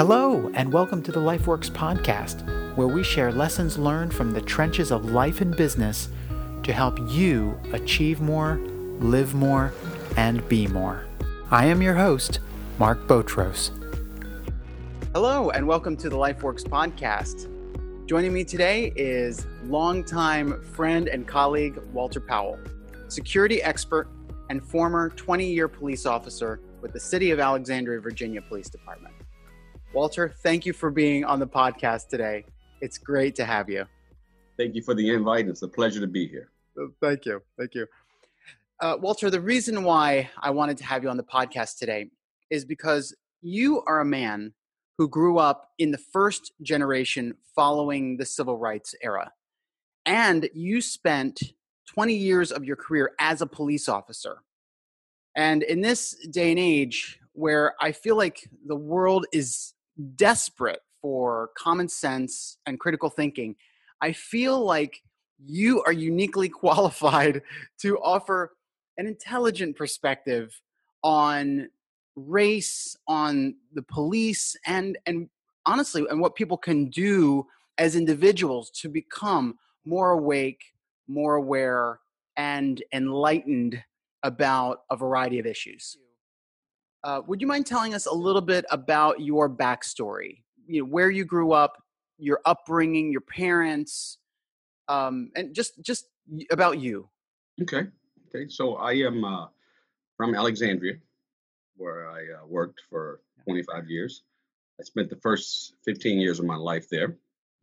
Hello, and welcome to the LifeWorks podcast, where we share lessons learned from the trenches of life and business to help you achieve more, live more, and be more. I am your host, Mark Botros. Hello, and welcome to the LifeWorks podcast. Joining me today is longtime friend and colleague Walter Powell, security expert and former 20-year police officer with the City of Alexandria, Virginia Police Department. Walter, thank you for being on the podcast today. It's great to have you. Thank you for the invite. It's a pleasure to be here. Thank you. Walter, the reason why I wanted to have you on the podcast today is because you are a man who grew up in the first generation following the civil rights era. And you spent 20 years of your career as a police officer. And in this day and age where I feel like the world is desperate for common sense and critical thinking, I feel like you are uniquely qualified to offer an intelligent perspective on race, on the police, and honestly, and what people can do as individuals to become more awake, more aware, and enlightened about a variety of issues. Would you mind telling us a little bit about your backstory? You know, where you grew up, your upbringing, your parents, and just about you. Okay. So I am from Alexandria, where I worked for 25 years. I spent the first 15 years of my life there.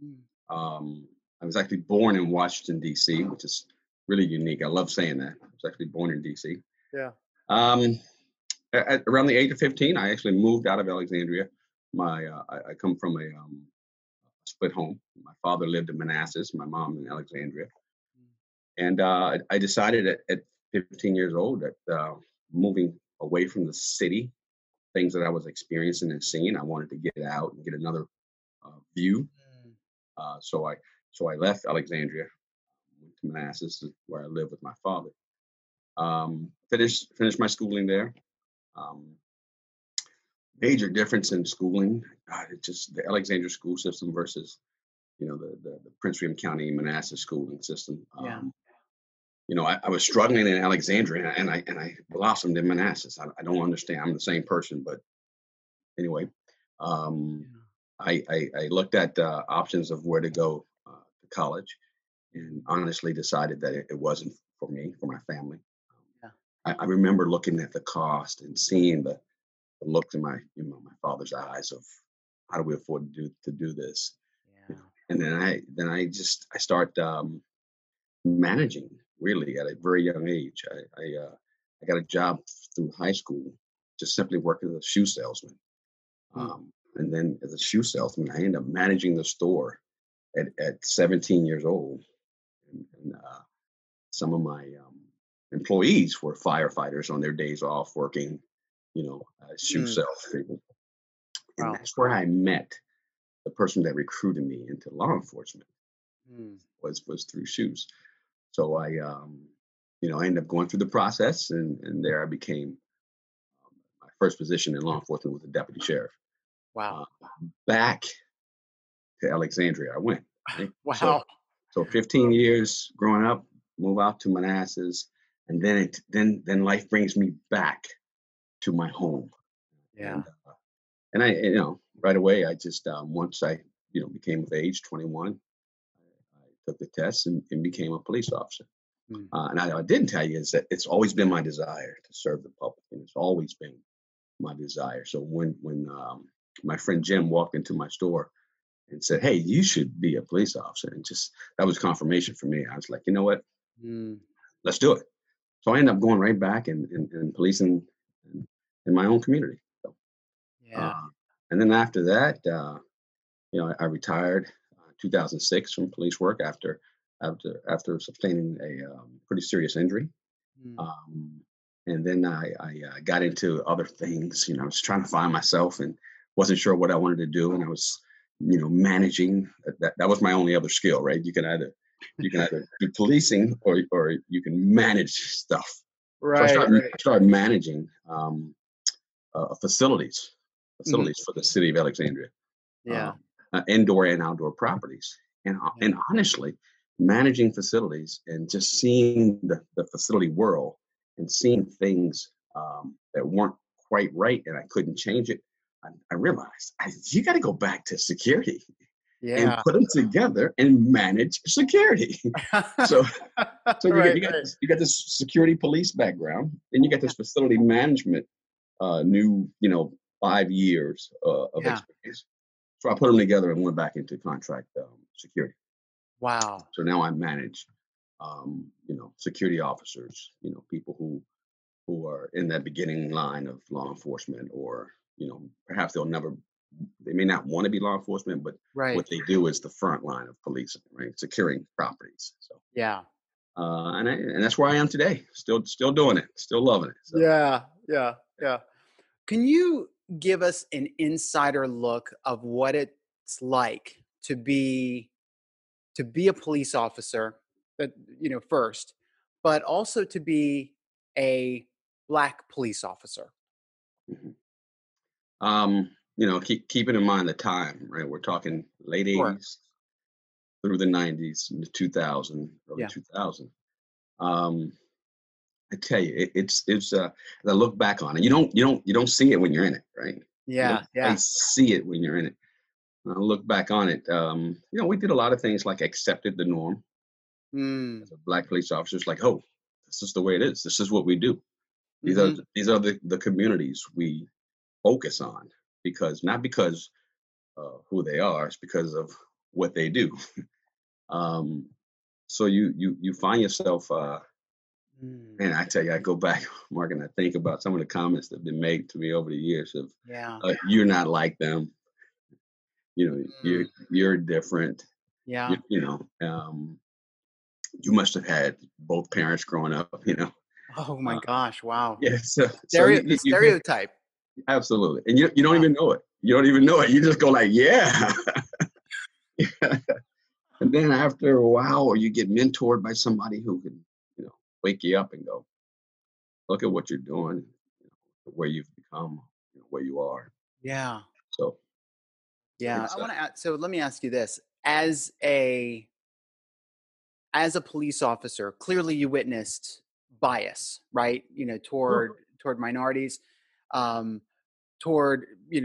I was actually born in Washington, D.C., which is really unique. I love saying that. I was actually born in D.C. Yeah. At around the age of 15, I actually moved out of Alexandria. I come from a split home. My father lived in Manassas, my mom in Alexandria. And I decided at 15 years old that moving away from the city, things that I was experiencing and seeing, I wanted to get out and get another view. So I left Alexandria, went to Manassas, where I lived with my father. Finished my schooling there. Major difference in schooling, it's just the Alexandria school system versus, the Prince William County Manassas schooling system. I was struggling in Alexandria and I blossomed in Manassas. I don't understand. I'm the same person, but anyway, I looked at options of where to go to college, and honestly decided that it wasn't for me, for my family. I remember looking at the cost and seeing the look in my father's eyes of how do we afford to do this. And then I start managing really at a very young age. I got a job through high school, just simply working as a shoe salesman. And then as a shoe salesman, I ended up managing the store at 17 years old. And some of my employees were firefighters on their days off working, shoe salespeople. And that's where I met the person that recruited me into law enforcement. Was through shoes. So I ended up going through the process, and there I became my first position in law enforcement was a deputy sheriff. Wow. Back to Alexandria I went. Right? Wow. So 15 years growing up, move out to Manassas, and then life brings me back to my home. Yeah. And I right away I just once I became of age, 21. Took the test and became a police officer. And I didn't tell you is that it's always been my desire to serve the public, and it's always been my desire. So when my friend Jim walked into my store and said, "Hey, you should be a police officer," and just that was confirmation for me. I was like, you know what, let's do it. So I ended up going right back and policing in my own community. So, and then after that, I retired 2006 from police work after sustaining a pretty serious injury. And then I got into other things. I was trying to find myself and wasn't sure what I wanted to do. And I was, managing. That was my only other skill, right? You can either do policing or you can manage stuff. Right. So I started managing facilities Mhm. facilities for the city of Alexandria, uh, Yeah. indoor and outdoor properties. And Yeah. honestly, managing facilities and just seeing the facility world and seeing things that weren't quite right and I couldn't change it, I realized you got to go back to security and Yeah. put them together and manage security. So so Right, right. you got this security police background, and you got Yeah. this facility management new 5 years of Yeah. experience. So I put them together and went back into contract security. Wow. So now I manage security officers, people who are in that beginning line of law enforcement, or perhaps they may not want to be law enforcement, but Right. what they do is the front line of policing, right? Securing properties. So Yeah. and that's where I am today. Still doing it. Still loving it. So Yeah. Yeah. Yeah. Can you give us an insider look of what it's like to be a police officer, that first, but also to be a Black police officer? mhm. Keeping in mind the time, right? We're talking late Sure. '80s through the '90s, into 2000, early Yeah. 2000. Um, I tell you, as I look back on it, you don't see it when you're in it, right? You Yeah. don't Yeah. quite see it when you're in it. When I look back on it, we did a lot of things like accepted the norm Mm. as a Black police officers, like, oh, this is the way it is. This is what we do. Mm-hmm. These are the communities we focus on, because not because who they are, it's because of what they do. Um, so you find yourself, Mm. and I tell you, I go back, Mark, and I think about some of the comments that have been made to me over the years of, Yeah. you're not like them. Mm. You're different. Yeah. You must have had both parents growing up. Oh my Uh, gosh. Wow. yeah. So The you hear, stereotype. absolutely, and you don't Wow. even know it. You don't even know it. You just go like, yeah. And then after a while, or you get mentored by somebody who can, wake you up and go, look at what you're doing, where you've become, where you are. Yeah. So Yeah. I it's want to ask, so let me ask you this. As a police officer, clearly you witnessed bias, right? sure. Toward minorities, um, toward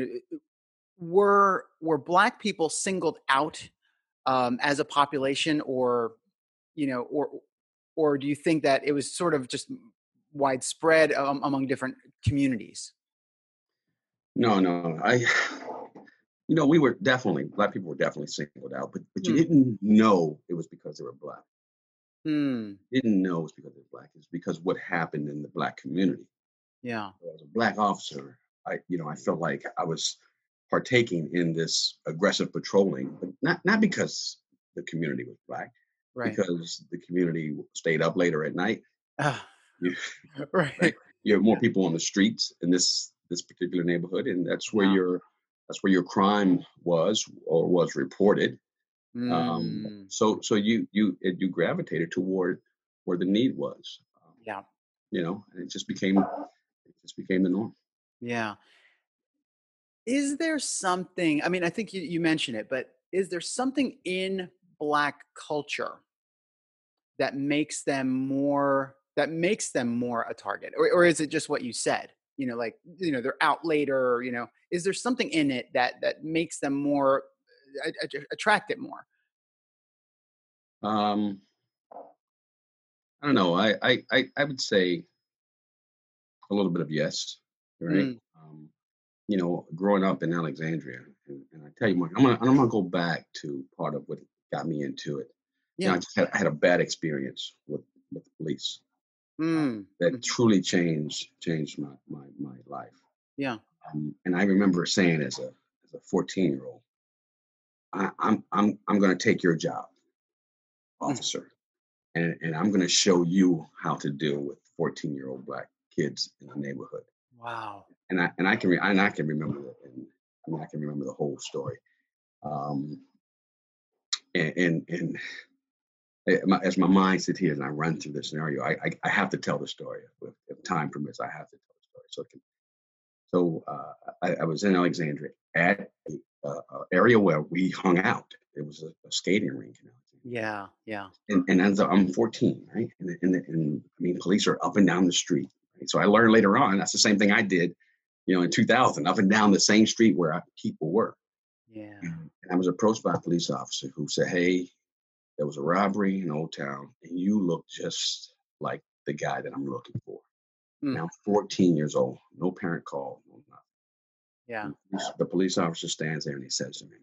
were Black people singled out as a population, or you know, or do you think that it was sort of just widespread among different communities? No. We were definitely Black people were definitely singled out, but you Hmm. didn't know it was because they were Black. Hmm. Didn't know it was because they were Black. It's because what happened in the Black community. Yeah. So as a Black officer, I felt like I was partaking in this aggressive patrolling, but not because the community was Black, Right. because the community stayed up later at night. Ah, You, right? right. You have more people on the streets in this particular neighborhood, and Yeah. that's where your crime was, or was reported. Mm, So you gravitated toward where the need was, yeah. and it just became the norm. Yeah. Is there something, I mean, I think you mentioned it, but is there something in Black culture that makes them more a target? Or is it just what you said? Like, they're out later, is there something in it that makes them more attract it more? Um, I don't know. I would say a little bit of yes, right? Mm, Growing up in Alexandria, and I tell you, Mark, I'm gonna go back to part of what got me into it. yeah. I had a bad experience with the police Mm, that mhm, truly changed my life. yeah. And I remember saying as a 14-year-old, I'm going to take your job, Mm, officer, and I'm going to show you how to deal with 14-year-old Black kids in the neighborhood. wow. And I can remember that, and I can remember the whole story. Um, and as my mind sits here and I run through the scenario, I have to tell the story. If time permits, I have to tell the story so So I was in Alexandria at a area where we hung out. It was a skating rink in Alexandria. Yeah. Yeah. And as I'm 14, right? And I mean, police are up and down the street. Right? So I learned later on that's the same thing I did, in 2000, up and down the same street where people were. Yeah. And I was approached by a police officer who said, "Hey, there was a robbery in Old Town, and you look just like the guy that I'm looking for." Mm. Now I'm 14 years old, no parent call, no nothing. Yeah. The police officer stands there and he says to me,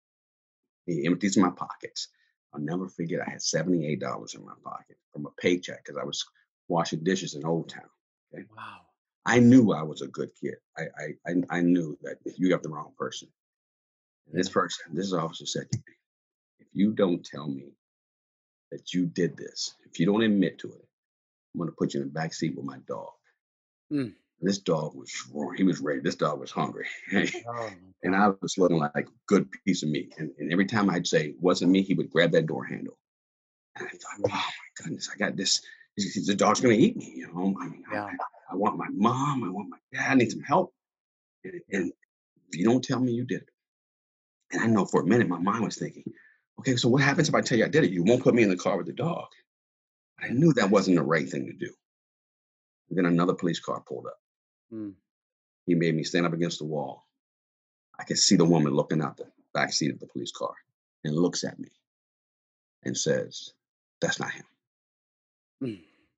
he empties my pockets. I'll never forget, I had $78 in my pocket from a paycheck because I was washing dishes in Old Town. Okay. Wow. I knew I was a good kid. I knew that if you got the wrong person. And Yeah. this officer said to me, if you don't tell me that you did this, if you don't admit to it, I'm going to put you in the back seat with my dog. Mm. This dog was roaring. He was ready. This dog was hungry. Oh my And God. I was looking like a good piece of meat. And every time I'd say it wasn't me, he would grab that door handle. And I thought, oh Mm. my goodness, I got this. The dog's going to eat me. I mean, Yeah. I want my mom. I want my dad. I need some help. Yeah. And if you don't tell me you did it, and I know for a minute my mind was thinking, okay, so what happens if I tell you I did it? You won't put me in the car with the dog. I Yeah. knew that wasn't the right thing to do. And then another police car pulled up. Mm. He made me stand up against the wall. I could see the woman looking out the back seat of the police car and looks at me and says, "That's not him." Mm.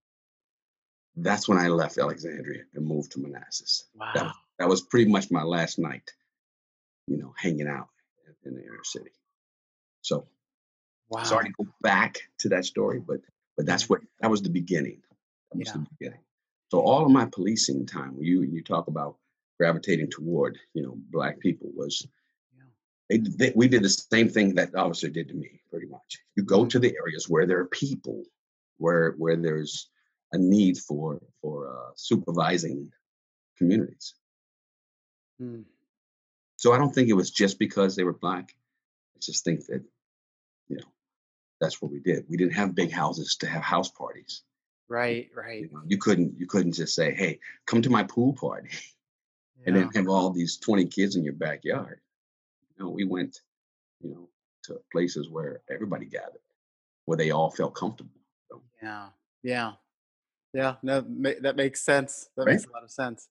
That's when I left Alexandria and moved to Manassas. That Wow. was that was pretty much my last night, hanging out in the inner city. So sorry Wow. to go back to that story, but Yeah. that was the beginning. That was Yeah. the beginning. So all of my policing time, when you talk about gravitating toward, black people, was Yeah. we did the same thing that the officer did to me, pretty much. You go Mm. to the areas where there are people, where there's a need for supervising communities. Mm. So I don't think it was just because they were black. I just think that you know that's what we did. We didn't have big houses to have house parties. Right. Right. You couldn't just say, "Hey, come to my pool party," and then Yeah. have all these 20 kids in your backyard. No, we went, you know, to places where everybody gathered, where they all felt comfortable. So, Yeah. Yeah. Yeah. No, that makes sense. That right? makes a lot of sense.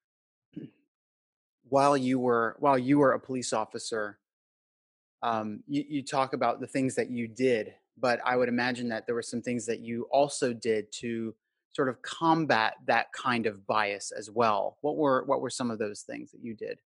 While you were a police officer, you talk about the things that you did, but I would imagine that there were some things that you also did to sort of combat that kind of bias as well. What were some of those things that you did?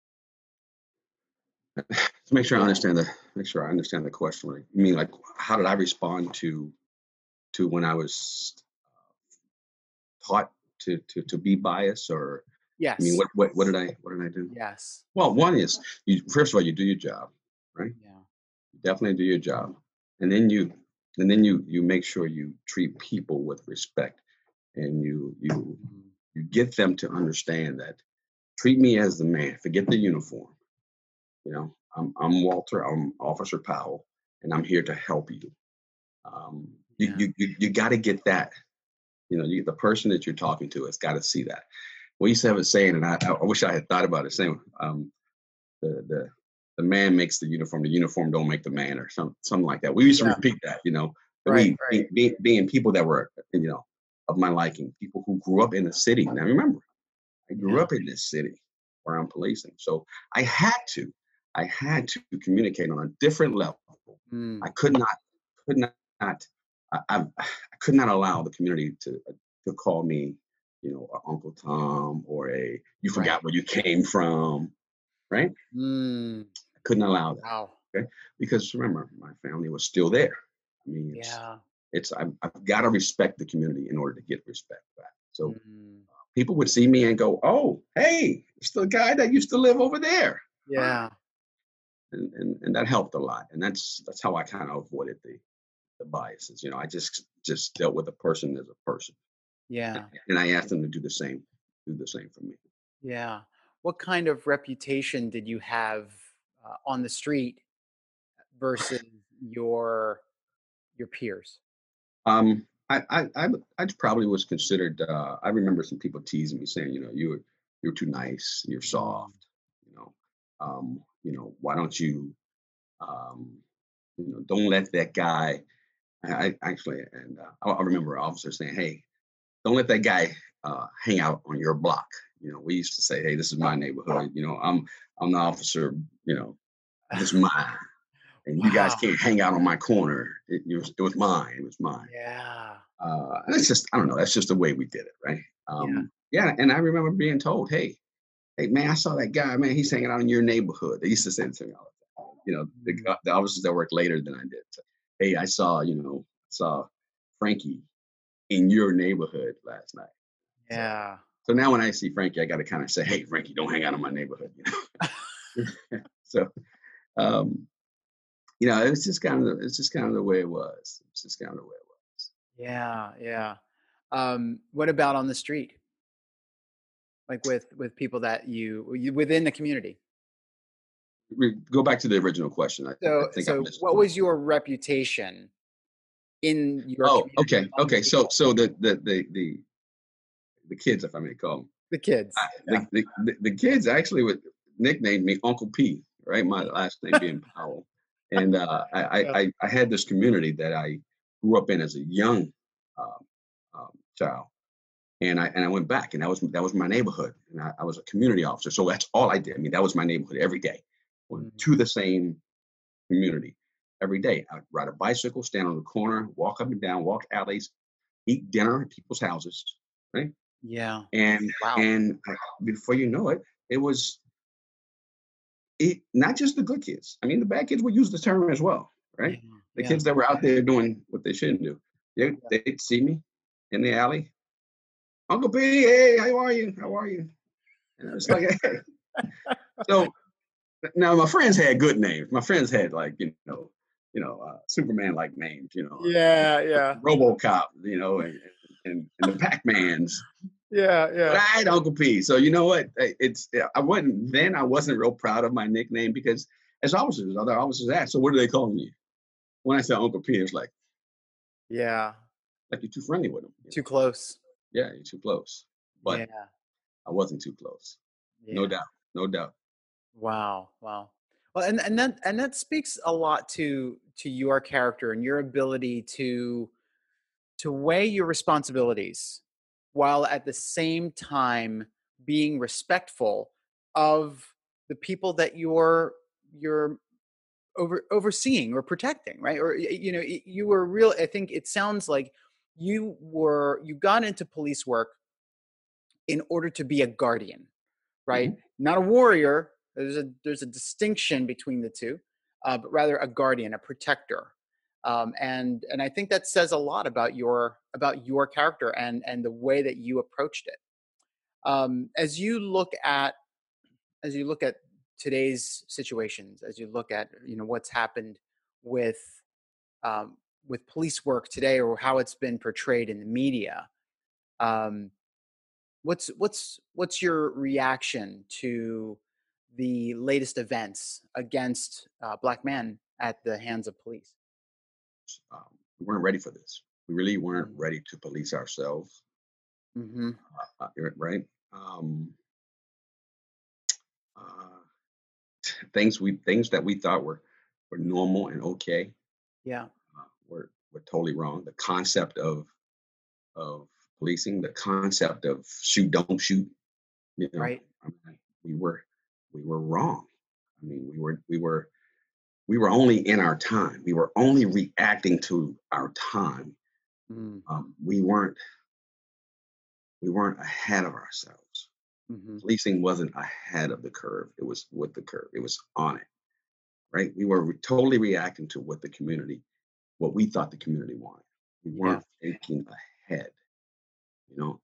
To make sure I understand the question. Right? You mean like how did I respond to when I was taught to be biased, or I mean Yes. what did I do? Yes. Well, one is you first of all you do your job, right? Yeah. You definitely do your job, and then you make sure you treat people with respect, and Mhm. you get them to understand that treat me as the man. Forget the uniform. I'm Walter. I'm Officer Powell, and I'm here to help you. Yeah. You got to get that. The person that you're talking to has got to see that. We used to have a saying, and I wish I had thought about it. Saying, the the the man makes the uniform don't make the man, or something like that. We used to Yeah. repeat that. That Right. we Right. being people that were of my liking, people who grew up in the city. Now remember, I grew Yeah. up in this city where I'm policing, so I had to communicate on a different level. Mm. I could not, I could not allow the community to call me, a Uncle Tom, or a you Right. forgot where you came from, right? Mm. I couldn't allow that, Wow. okay? Because remember, my family was still there. I mean, Yeah. I've got to respect the community in order to get respect back. So Mm. people would see me and go, "Oh, hey, it's the guy that used to live over there." Hi. Yeah. And that helped a lot. And that's how I kind of avoided the biases. I just dealt with a person as a person, Yeah. and I asked them to do the same for me. Yeah. What kind of reputation did you have on the street versus your your peers? I probably was considered. I remember some people teasing me saying, you're too nice, you're soft, you know, why don't you, um, don't let that guy. I actually, and I remember an officer saying, "Hey, don't let that guy hang out on your block." We used to say, "Hey, this is my neighborhood. I'm the officer. This is mine, and you guys Wow. can't hang out on my corner. It was mine. It was mine." Yeah. And it's just, I don't know. That's just the way we did it, right? Yeah. Yeah, and I remember being told, "Hey, man, I saw that guy. Man, he's hanging out in your neighborhood." They used to say it to me all the time. Mm. The officers that worked later than I did. So, "Hey, I saw Frankie in your neighborhood last night." So, Yeah. so now when I see Frankie, I got to kind of say, "Hey, Frankie, don't hang out in my neighborhood." So, um, it's just kind of the way it was. It's just kind of the way it was. Yeah. Yeah. What about on the street? Like with people that you within the community? We go back to the original question. I think I So missed what one. was your reputation in your Oh, community okay, among the okay. So, people? so the kids, if I may call them, The kids. Yeah. the kids actually would nickname me Uncle P, right? My last name being Powell, and Yeah. I had this community that I grew up in as a young um, child, and I went back, and that was my neighborhood, and I was a community officer, so that's all I did. I mean, that was my neighborhood every day. Went Mhm. to the same community every day. I'd ride a bicycle, stand on the corner, walk up and down, walk alleys, eat dinner at people's houses, right? Yeah. And Wow. and before you know it, it was not just the good kids. I mean, the bad kids would use the term as well, Yeah. right? The Yeah. kids that were out there doing what they shouldn't do, they'd see me in the alley. Uncle P, hey, how are you? How are you? And I was like, hey. So now my friends had good names. My friends had like Superman like names, Yeah. Yeah. RoboCop, and the Pac-Mans. Yeah. But Yeah. I had Uncle P. So you know what? I wasn't real proud of my nickname because as officers, other officers asked, "So what do they call you?" When I said Uncle P, it's Yeah. like you're too friendly with them. Too close. Yeah, you're too close. But Yeah. I wasn't too close. No Yeah. doubt. No doubt. Wow. Wow. Well, and that speaks a lot to your character and your ability to weigh your responsibilities while at the same time being respectful of the people that you're overseeing or protecting, right? Or you were real. I think it sounds like you got into police work in order to be a guardian, right? Mhm. Not a warrior. There's a distinction between the two, but rather a guardian, a protector. And I think that says a lot about your character and the way that you approached it. As you look at today's situations, as you look at what's happened with um, with police work today or how it's been portrayed in the media, um, what's your reaction to the latest events against black men at the hands of police? We weren't ready for this. We really weren't Mm-hmm. ready to police ourselves, Mm-hmm. right? Uh, things that we thought were normal and okay Yeah. were totally wrong. The concept of policing, the concept of shoot, don't shoot, Right. I mean, we were wrong. I mean, we were only in our time. We were only reacting to our time. Mm-hmm. We weren't ahead of ourselves. Mm-hmm. Policing wasn't ahead of the curve. It was with the curve. It was on it. Right. We were totally reacting to what we thought the community wanted. We Yeah. weren't thinking ahead. You know,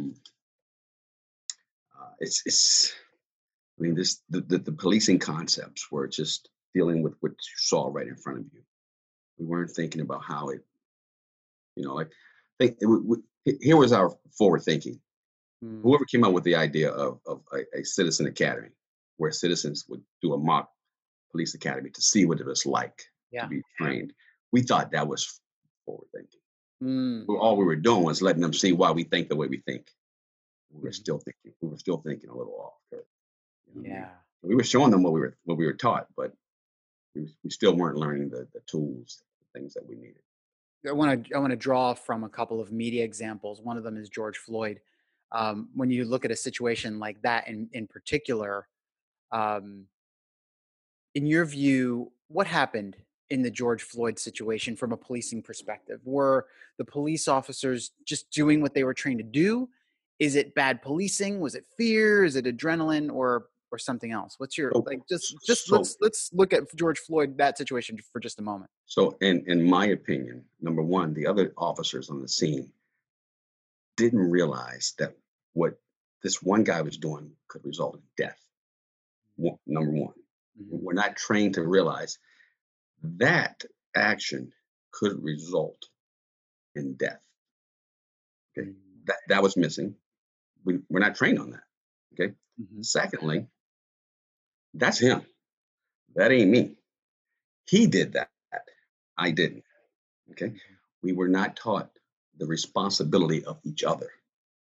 it's. I mean, the policing concepts were just dealing with what you saw right in front of you. We weren't thinking about how it, like, here was our forward thinking. Mm. Whoever came up with the idea of a citizen academy, where citizens would do a mock police academy to see what it was like to Yeah. be trained, we thought that was forward thinking. Mm. All we were doing was letting them see why we think the way we think. We were still thinking. We were still thinking a little off. You know what I mean? Yeah. We were showing them what we were taught, but we still weren't learning the tools, the things that we needed. I want to draw from a couple of media examples. One of them is George Floyd. When you look at a situation like that in particular, um, in your view, what happened in the George Floyd situation from a policing perspective? Were the police officers just doing what they were trained to do? Is it bad policing? Was it fear? Is it adrenaline, or something else? What's your So, like? Just so, let's look at George Floyd, that situation, for just a moment. so, in my opinion, number one, the other officers on the scene didn't realize that what this one guy was doing could result in death. Number one, Mhm. we're not trained to realize that action could result in death. Okay, Mhm. that was missing. We're not trained on that. Okay. Mhm. Secondly, that's him. That ain't me. He did that. I didn't. Okay. Mhm. We were not taught the responsibility of each other.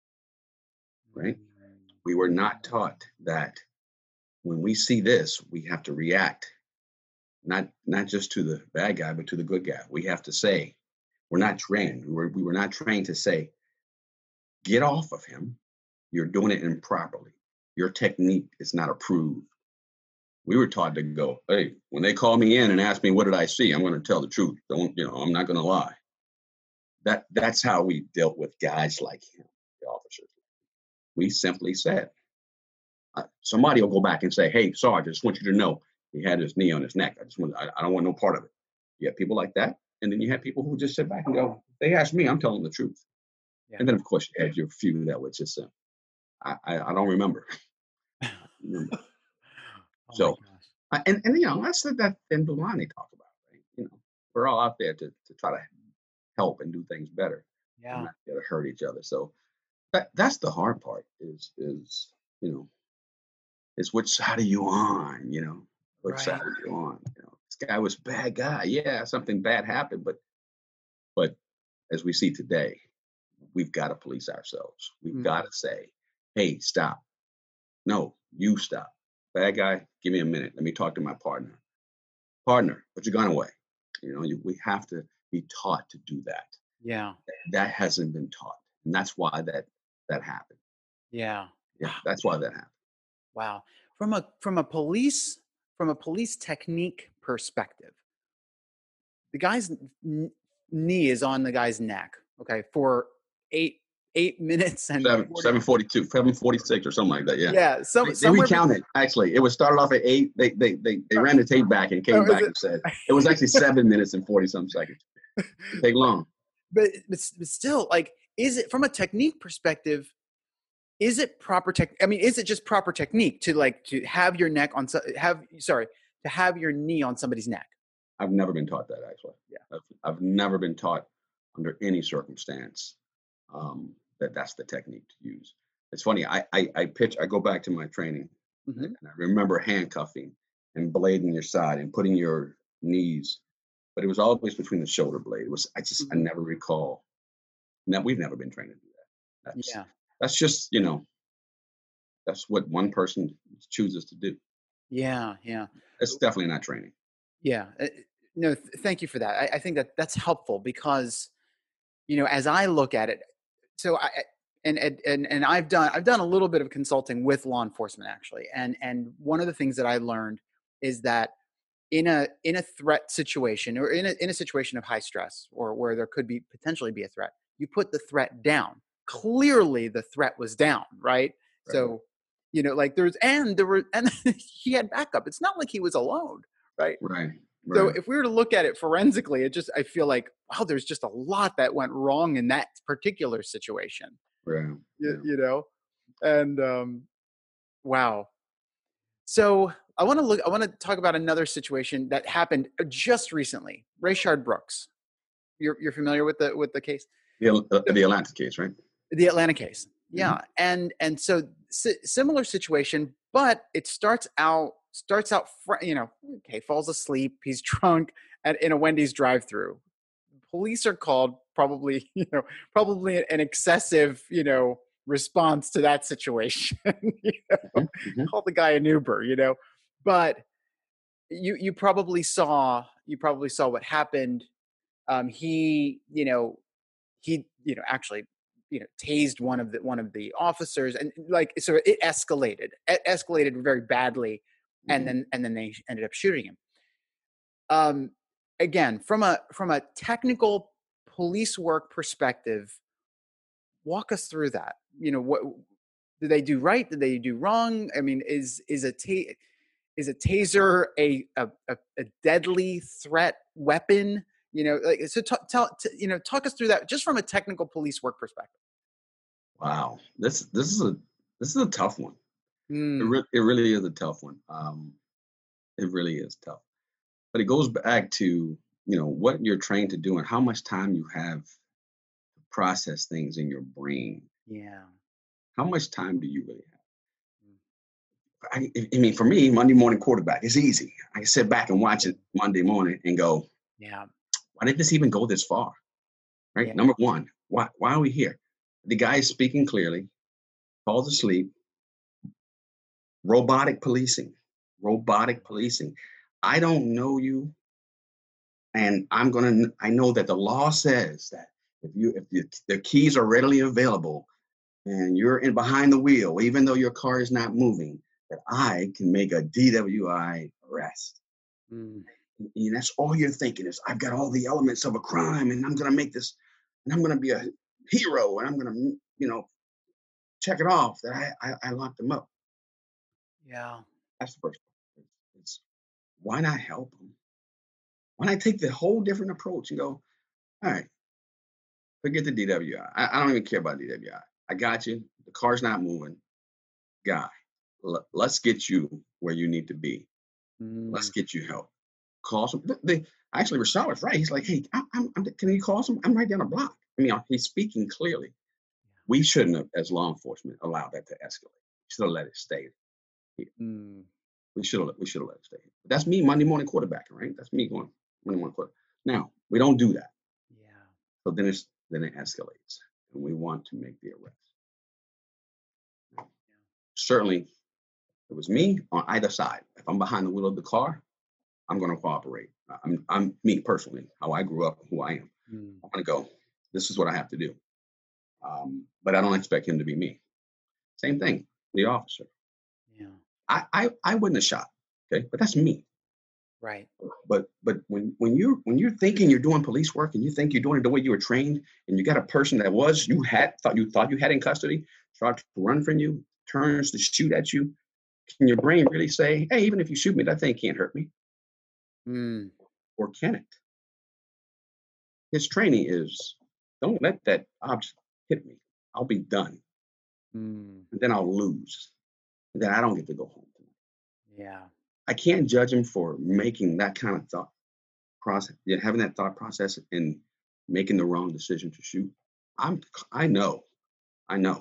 Right. Mhm. We were not taught that when we see this, we have to react, not just to the bad guy, but to the good guy. We have to say, we're Yeah. not trained. We were not trained to say, get off of him. You're doing it improperly. Your technique is not approved. We were taught to go, hey, when they call me in and ask me what did I see, I'm going to tell the truth. Don't, I'm not going to lie. That's how we dealt with guys like him, the officers. We simply said, somebody will go back and say, hey, Sarge, I just want you to know he had his knee on his neck. I don't want no part of it. You have people like that. And then you have people who just sit back and go, they ask me, I'm telling the truth. Yeah. And then, of course, you had your few that would just, I don't remember. remember. Oh my So, gosh. and that's that and Belani talk about, right? We're all out there to try to help and do things better and Yeah. not to hurt each other. So that's the hard part you know, is which side are you on? Which side Right. are you on? This guy was a bad guy. Yeah, something bad happened, but as we see today, we've got to police ourselves. We've got Mhm. to say, hey, stop. No, you stop. Bad guy, give me a minute. Let me talk to my partner. Partner, put your gun away. We have to be taught to do that. Yeah. That hasn't been taught, and that's why that happened. Yeah. Yeah, Wow. that's why that happened. Wow. From a police technique perspective, the guy's knee is on the guy's neck. Okay, for eight minutes and Seven 40. 742, 746, or something like that. Yeah, Yeah. they Somewhere. recounted. Actually, it was started off at 8. They ran the tape back and Oh, came is back it? and said it was actually 7 minutes and 40 some seconds. It take long. But still, like, is it from a technique perspective? Is it proper tech? I mean, is it just proper technique to have your neck on to have your knee on somebody's neck? I've never been taught that, actually. Yeah. I've never been taught under any circumstance that's the technique to use. It's funny. I go back to my training, Hmm. and I remember handcuffing and blading your side and putting your knees, but it was always between the shoulder blade. I Hmm. never recall. No, we've never been trained to do that. That's Yeah. that's just that's what one person chooses to do. Yeah. Yeah. It's definitely not training. Yeah. No, thank you for that. I think that's helpful because, as I look at it, so and I've done a little bit of consulting with law enforcement, actually, and one of the things that I learned is that in a threat situation, or in a situation of high stress, or where there could be potentially be a threat, you put the threat down. Clearly the threat was down, right? Right. So, like and he had backup. It's not like he was alone, right? Right. So Right. if we were to look at it forensically, I feel like, wow, there's just a lot that went wrong in that particular situation. Right. You, Yeah. you know, and wow. So I want to talk about another situation that happened just recently. Rayshard Brooks. You're familiar with the case, The Atlanta case, right? the Atlanta case. Hmm. Yeah, and so similar situation, but it okay, falls asleep, he's drunk in a Wendy's drive-through. Police are called, probably an excessive, response to that situation. You know? Mm-hmm. Call the guy an Uber, you know. But you probably saw what happened. He, actually, tased one of the officers, and like, so it escalated very badly, and Mm-hmm. then they ended up shooting him. Um, Again, from a technical police work perspective, walk us through that. What did they do right? Did they do wrong? I mean, is a taser a deadly threat weapon? So talk us through that just from a technical police work perspective. Wow, this is a tough one. Mm, It really is a tough one. It really is tough. But it goes back to what you're trained to do and how much time you have to process things in your brain. yeah. How much time do you really have? I mean, for me, Monday morning quarterback is easy. I can sit back and watch it Monday morning and go, Yeah. why did this even go this far? Right? Yeah. Number one, why are we here? The guy is speaking clearly, falls asleep. Robotic policing. Robotic policing. I don't know you, and I know that the law says that the keys are readily available and you're in behind the wheel, even though your car is not moving, that I can make a DWI arrest. Mm, And that's all you're thinking is, I've got all the elements of a crime, and I'm going to make this, and I'm going to be a hero, and I'm going to, check it off that I locked them up. yeah. That's the first part. It's why not help them? Why not take the whole different approach and go, all right, forget the DWI. I don't even care about DWI. I got you. The car's not moving. Guy, let's get you where you need to be. Let's Mm, get you help. Call some. Actually, Rashad was right. He's like, hey, can you call some? I'm right down the block. I mean, he's speaking clearly. We shouldn't have, as law enforcement, allowed that to escalate. We should have let it stay. mm, We should have let it stay. But that's me Monday morning quarterbacking, right? That's me going Monday morning quarterback. Now we don't do that. yeah. So then it escalates, and we want to make the arrest. Certainly, if it was me on either side. If I'm behind the wheel of the car, I'm going to cooperate. I'm me personally, how I grew up, who I am. Mm, I'm going to go. This is what I have to do. But I don't expect him to be me. Same thing, the officer. yeah. I wouldn't have shot. Okay, but that's me. Right. But when you're thinking you're doing police work and you think you're doing it the way you were trained, and you got a person that thought you had in custody, tries to run from you, turns to shoot at you, can your brain really say, hey, even if you shoot me, that thing can't hurt me? Mm, Or can it? His training is, don't let that object hit me. I'll be done. mm, And then I'll lose. And then I don't get to go home tonight. yeah. I can't judge him for making that kind of thought process, yeah, having that thought process and making the wrong decision to shoot. I'm I know, I know.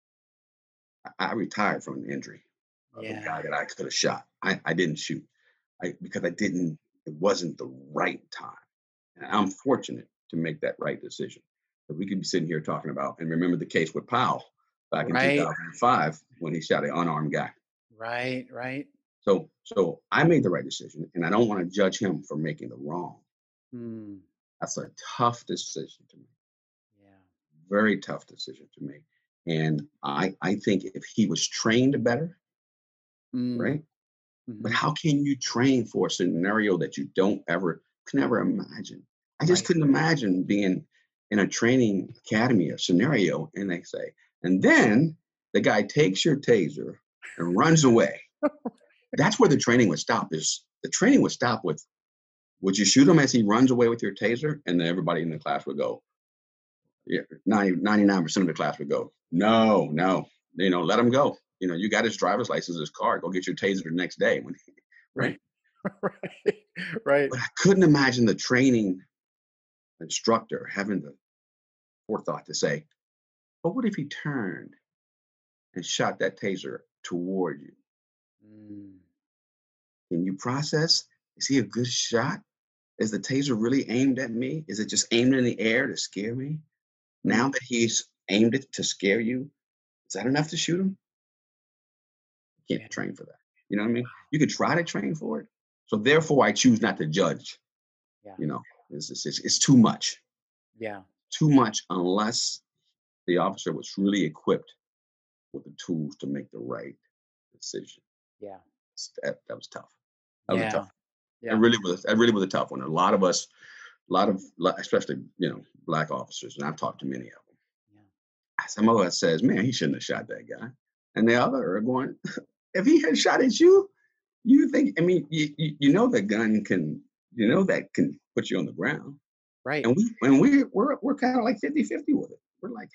I retired from an injury of a Yeah. guy that I could have shot. I didn't shoot. Because I didn't, it wasn't the right time. And I'm fortunate to make that right decision. But we could be sitting here talking about, and remember the case with Powell back in Right. 2005 when he shot an unarmed guy. Right. Right. So I made the right decision, and I don't want to judge him for making the wrong. Mm, That's a tough decision to make, yeah. very tough decision to make. And I think if he was trained better, Mm, right? But hmm. how can you train for a scenario that you don't ever can never imagine? I just Right. couldn't imagine being in a training academy, a scenario, and they say, and then the guy takes your taser and runs away. That's where the training would stop. Is the training would stop with, would you shoot him as he runs away with your taser? And then everybody in the class would go, yeah, 99% of the class would go, no, no, let him go. You got his driver's license, his car, go get your taser the next day. Right. Right? Right. Right. But I couldn't imagine the training instructor having the forethought to say, but what if he turned and shot that taser toward you? Mm, Can you process? Is he a good shot? Is the taser really aimed at me? Is it just aimed in the air to scare me? Now mm, that he's aimed it to scare you, Is that enough to shoot him? You Yeah. can't train for that. You know what I mean? You could try to train for it. So therefore, I choose not to judge. Yeah. You know, it's too much. Yeah. Too much unless the officer was really equipped with the tools to make the right decision. Yeah. That was tough. That was a Yeah. tough. It Yeah. really was. That really was a tough one. A lot of us, especially black officers, and I've talked to many of them. Yeah. Some of us says, "Man, he shouldn't have shot that guy," and the other are going, "If he had shot at you, you think? I mean, you know the gun can, that can put you on the ground." Right. And we're kind of like 50-50 with it. We're like,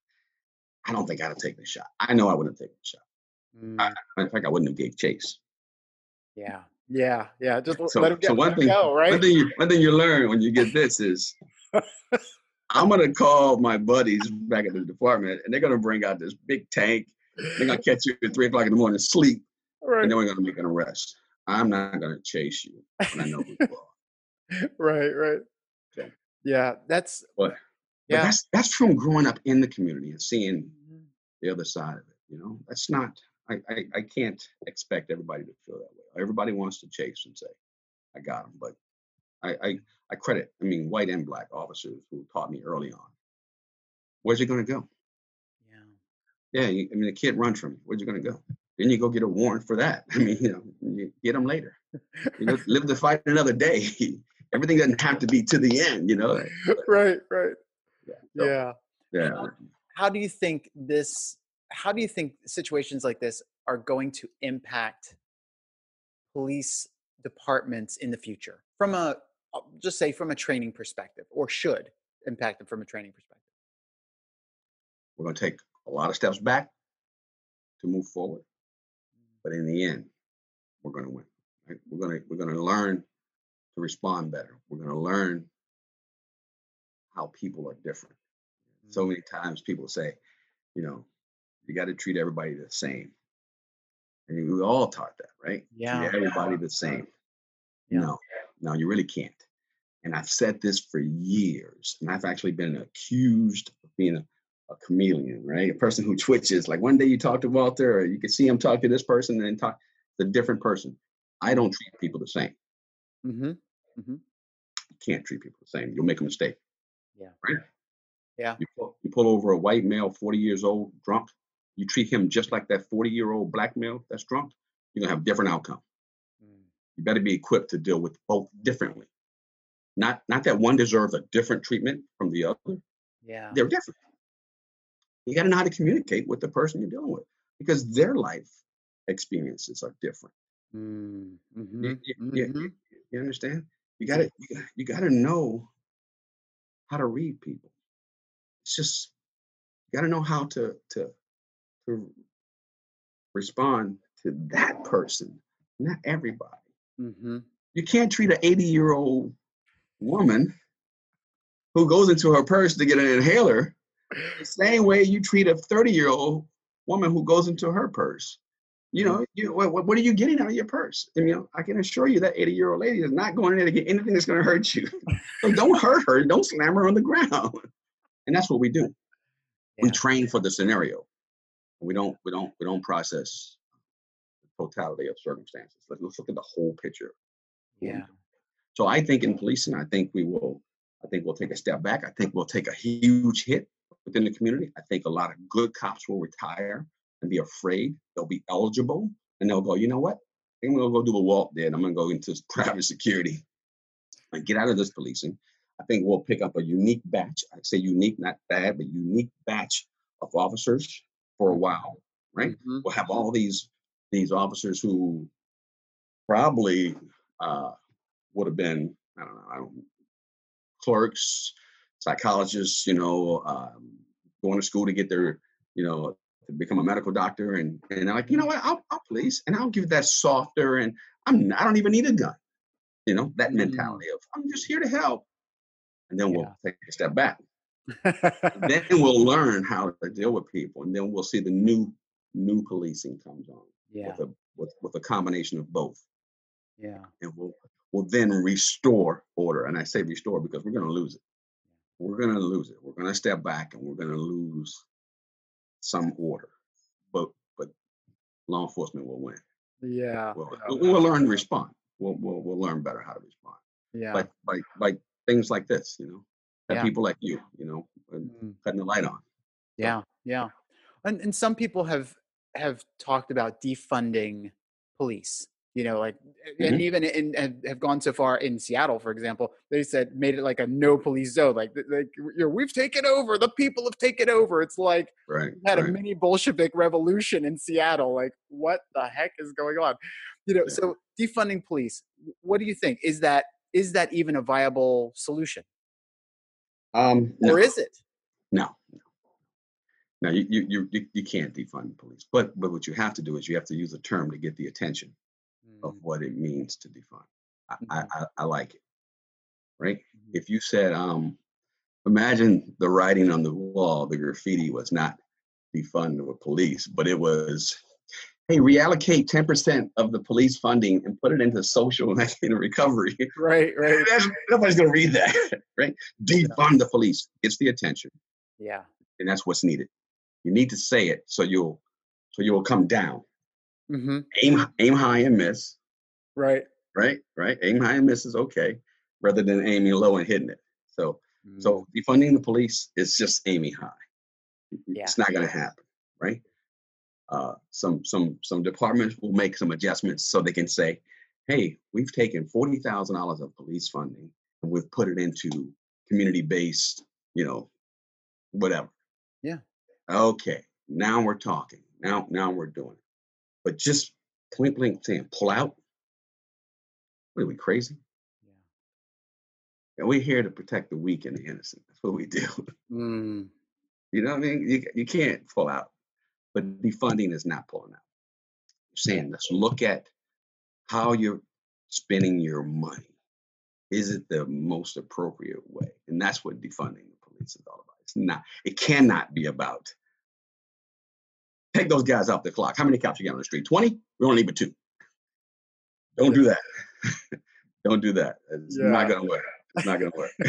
I don't think I'd have taken the shot. I know I wouldn't have taken the shot. Mm, In fact, I wouldn't have gave chase. yeah. Yeah. Yeah. Just let So him so get, let him go. Right. one thing you learn when you get this is I'm gonna call my buddies back at the department, and they're gonna bring out this big tank. They're gonna catch you at 3 o'clock in the morning, sleep, and Right. then we're gonna make an arrest. I'm not gonna chase you when I know who you are. Right. Right. Okay? Yeah. That's, But yeah. that's from growing up in the community and seeing Mhm. the other side of it. That's not. I can't expect everybody to feel that way. Everybody wants to chase and say, "I got them," but I credit. I mean, white and black officers who taught me early on. Where's he going to go? Yeah. Yeah, I mean, the kid runs from you. Where's he going to go? Then you go get a warrant for that. I mean, you get them later. Live to fight another day. Everything doesn't have to be to the end. Right. Right. Yeah. So Yeah. yeah. How do you think how do you think situations like this are going to impact police departments in the future from just say from a training perspective, or should impact them from a training perspective? We're going to take a lot of steps back to move forward, but in the end, we're going to win. Right? We're going to learn to respond better. We're going to learn how people are different. So many times people say, you know, you got to treat everybody the same. And we all taught that, right? Treat Yeah. everybody the same. Yeah. No, you really can't. And I've said this for years, and I've actually been accused of being a chameleon, right? A person who twitches. Like one day you talk to Walter, or you can see him talk to this person, and then talk to a different person. I don't treat people the same. Mm-hmm. Mm-hmm. You can't treat people the same. You'll make a mistake, Yeah. right? Yeah. You pull over a white male, 40 years old, drunk. You treat him just like that 40-year-old black male that's drunk. You're gonna have a different outcome. Mm. You better be equipped to deal with both differently. Not that one deserves a different treatment from the other. Yeah. They're different. You got to know how to communicate with the person you're dealing with because their life experiences are different. Mm. Mm-hmm. You, you, you, Mm-hmm. you understand? Yeah. You got to know how to read people. It's just you got to know how to respond to that person, not everybody. Mm-hmm. You can't treat an 80-year-old woman who goes into her purse to get an inhaler the same way you treat a 30-year-old woman who goes into her purse. What are you getting out of your purse? And, I can assure you that 80-year-old lady is not going in there to get anything that's going to hurt you. So don't hurt her. Don't slam her on the ground. And that's what we do. We Yeah. train for the scenario. We don't process the totality of circumstances. Let's look at the whole picture. Yeah. So I think in policing, I think we'll take a step back. I think we'll take a huge hit within the community. I think a lot of good cops will retire and be afraid. They'll be eligible and they'll go, you know what? I'm going to go do a walk there and I'm going to go into private security and get out of this policing. I think we'll pick up a unique batch. I say unique, not bad, but unique batch of officers for a while, right? Mm-hmm. We'll have all these officers who probably would have been, I don't know, clerks, psychologists, going to school to get their, to become a medical doctor. And they're like, you know what, I'll police and I'll give that softer and I don't even need a gun. That mentality of I'm just here to help. And then we'll take a step back. Then we'll learn how to deal with people. And then we'll see the new policing comes on with a combination of both. Yeah. And we'll then restore order. And I say restore because we're going to lose it. We're going to lose it. We're going to step back and we're going to lose some order. but law enforcement will win. Yeah. We'll learn to respond. We'll learn better how to respond. Yeah. Like things like this, that Yeah. people like you, and Mm. cutting the light on. So, Yeah. Yeah. And some people have talked about defunding police, like, and mhm, even and have gone so far in Seattle, for example, they said made it like a no police zone, like we've taken over, the people have taken over. It's like right, we had a right, mini Bolshevik revolution in Seattle. Like, what the heck is going on? yeah. So defunding police. What do you think? Is that even a viable solution, or No, is it? no, no. You can't defund the police, but what you have to do is you have to use a term to get the attention of Mm, what it means to defund. mhm, I like it, right? mhm. If you said, imagine the writing on the wall, the graffiti was not defund the police, but it was, hey, reallocate 10% of the police funding and put it into social and recovery. Right. Right. Nobody's going to read that, right? Yeah. Defund the police. It's the attention, Yeah. and that's what's needed. You need to say it so you'll come down. Hmm. Aim high and miss, Right. right. Aim high and miss is okay, rather than aiming low and hitting it. So Mm, so defunding the police is just aiming high. yeah. It's not going to happen, right? Some departments will make some adjustments so they can say, "Hey, we've taken $40,000 of police funding and we've put it into community-based, whatever." Yeah. Okay, now we're talking. Now we're doing it. But just point blank saying, "Pull out." What are we crazy? Yeah. And we're here to protect the weak and the innocent. That's what we do. Mm, You know what I mean? You can't pull out. But defunding is not pulling out. You're yeah. saying, let's look at how you're spending your money. Is it the most appropriate way? And that's what defunding the police is all about. It's not, it cannot be about take those guys off the clock. How many cops you got on the street? 20? We only need but two. Don't Yeah. do that. Don't do that. It's not Yeah. gonna work. It's not gonna work.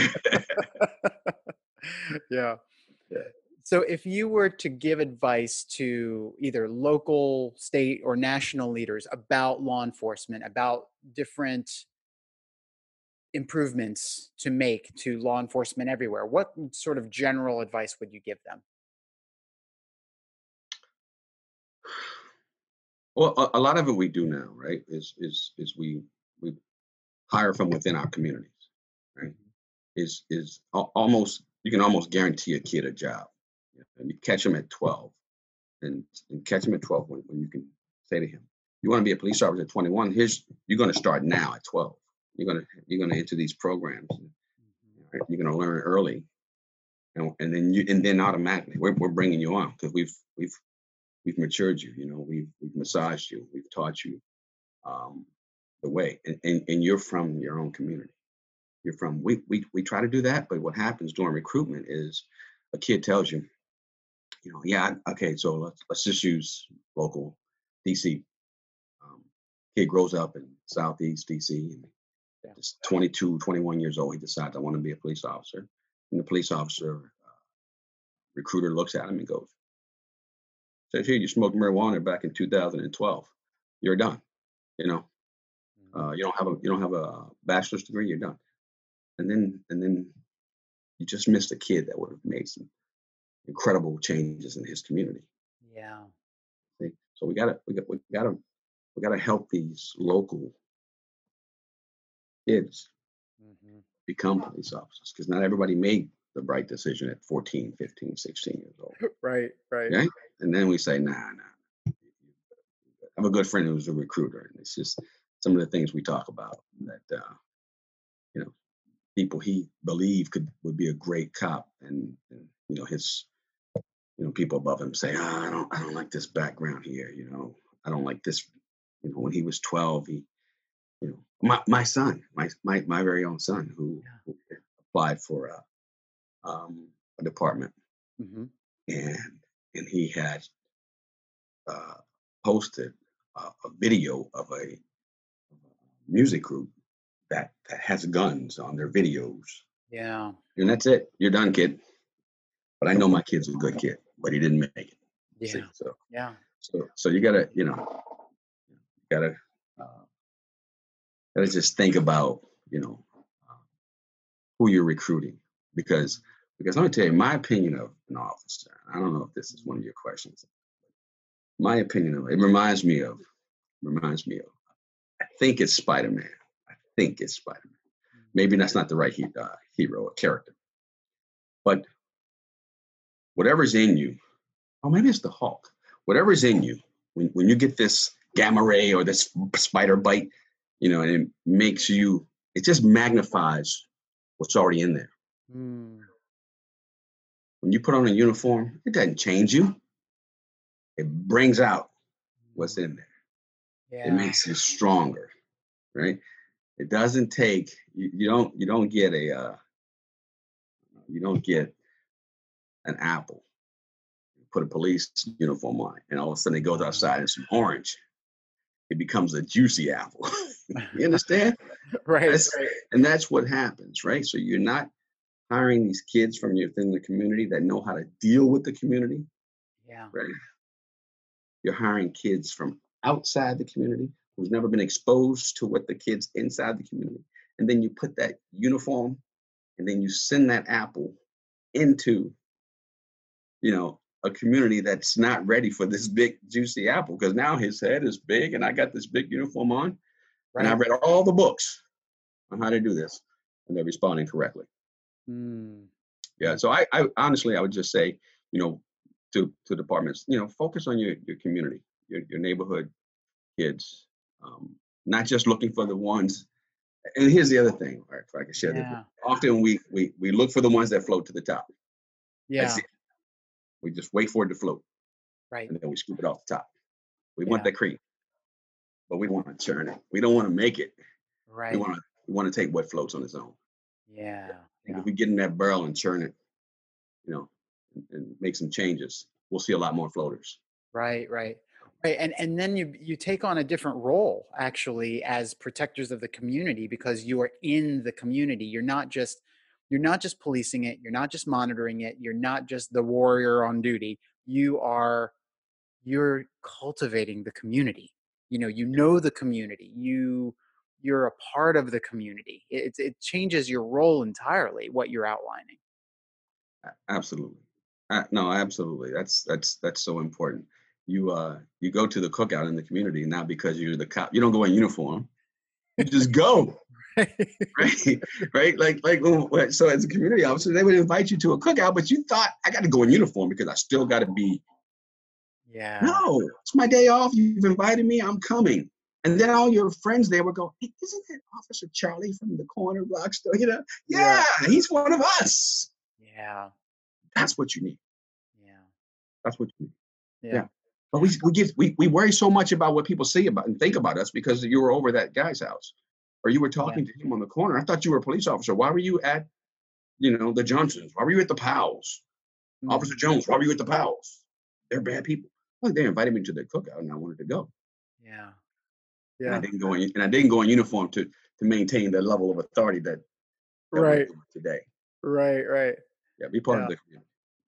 Yeah. Yeah. So if you were to give advice to either local, state, or national leaders about law enforcement, about different improvements to make to law enforcement everywhere, what sort of general advice would you give them? Well, a lot of it we do now, right? Is we hire from within our communities, right? Mhm. Almost you can almost guarantee a kid a job. And you catch them at 12, and catch them at 12 when you can say to him, "You want to be a police officer at 21? You're going to start now at 12. You're gonna enter these programs. Mhm. Right? You're going to learn early, and then automatically we're bringing you on because we've matured you. We've massaged you. We've taught you um, the way, and you're from your own community. You're from we try to do that, but what happens during recruitment is a kid tells you, yeah, okay, so let's just use local DC. Um, Kid grows up in Southeast DC, and Yeah. just 22, 21 years old, he decides I want to be a police officer, and the police officer recruiter looks at him and goes, says, "Here, you smoked marijuana back in 2012. You're done. You know, Mhm. you don't have a bachelor's degree. You're done." And then you just missed a kid that would have made some incredible changes in his community. Yeah. See? So we gotta help these local kids Mhm. become police officers because not everybody made the right decision at 14, 15, 16 years old. Right. Right. Okay? And then we say, nah. I have a good friend who's a recruiter, and it's just some of the things we talk about that you know people he believed would be a great cop, and his people above him say, I don't like this background here. I don't like this. When he was 12, my son, my very own son, Yeah. who applied for a department, Hmm. and he had uh, posted a video of a music group that has guns on their videos, Yeah. and that's it. You're done, kid. But I know my kid's a good kid, but he didn't make it. See, Yeah. so Yeah. so you gotta, gotta uh, gotta just think about, you know, uh, who you're recruiting because let me tell you my opinion of an officer. I don't know if this is one of your questions. My opinion of it, it reminds me of. I think it's Spider-Man. I think it's Spider-Man. Maybe that's not the right hero or character, but whatever's in you, or maybe it's the Hulk. Whatever's in you, when you get this gamma ray or this spider bite, and it just magnifies what's already in there. Mm. When you put on a uniform, it doesn't change you. It brings out what's in there. It Yeah. makes you stronger, right? It doesn't take you don't get an apple, put a police uniform on it, and all of a sudden it goes outside and some orange. It becomes a juicy apple. You understand? Right. That's Right. and that's what happens, right? So you're not hiring these kids from within the community that know how to deal with the community, Yeah. right? You're hiring kids from outside the community who's never been exposed to what the kids inside the community. And then you put that uniform and then you send that apple into, a community that's not ready for this big juicy apple because now his head is big and I got this big uniform on and I Right. read all the books on how to do this and they're responding correctly. Mm. Yeah. So I honestly, I would just say, you know, to departments, focus on your community, your neighborhood kids, not just looking for the ones. And here's the other thing, right, if I can share this. Yeah. Often we look for the ones that float to the top. That's Yeah. it. We just wait for it to float, Right. and then we scoop it off the top. We want Yeah. that cream, but we want to churn it. We don't want to make it. We Right. want to we want to take what floats on its own. Yeah. And Yeah. if we get in that barrel and churn it, and make some changes, we'll see a lot more floaters. Right. Right. Right. And then you take on a different role actually as protectors of the community because you are in the community. You're not just policing it. You're not just monitoring it. You're not just the warrior on duty. You're cultivating the community. You know the community. You're a part of the community. It changes your role entirely, what you're outlining. Absolutely. No, absolutely. That's so important. You go to the cookout in the community not because you're the cop. You don't go in uniform. You just go, right? Right? So as a community officer, they would invite you to a cookout, but you thought I got to go in uniform because I still got to be. Yeah. No, it's my day off. You've invited me. I'm coming. And then all your friends there would go, hey, isn't that Officer Charlie from the corner block store? Yeah. Yeah, he's one of us. Yeah. That's what you need. Yeah. That's what you need. Yeah. Yeah. But we worry so much about what people say about and think about us because you were over that guy's house or you were Yeah. talking to him on the corner. I thought you were a police officer. Why were you at, the Johnsons? Why were you at the Powell's? Officer Mhm. Jones, why were you at the Powell's? They're bad people. Well, they invited me to their cookout and I wanted to go. Yeah. And I Yeah. didn't go in uniform to maintain the level of authority that we're Right. doing today. Right. Right. Yeah, be part of Yeah. the community.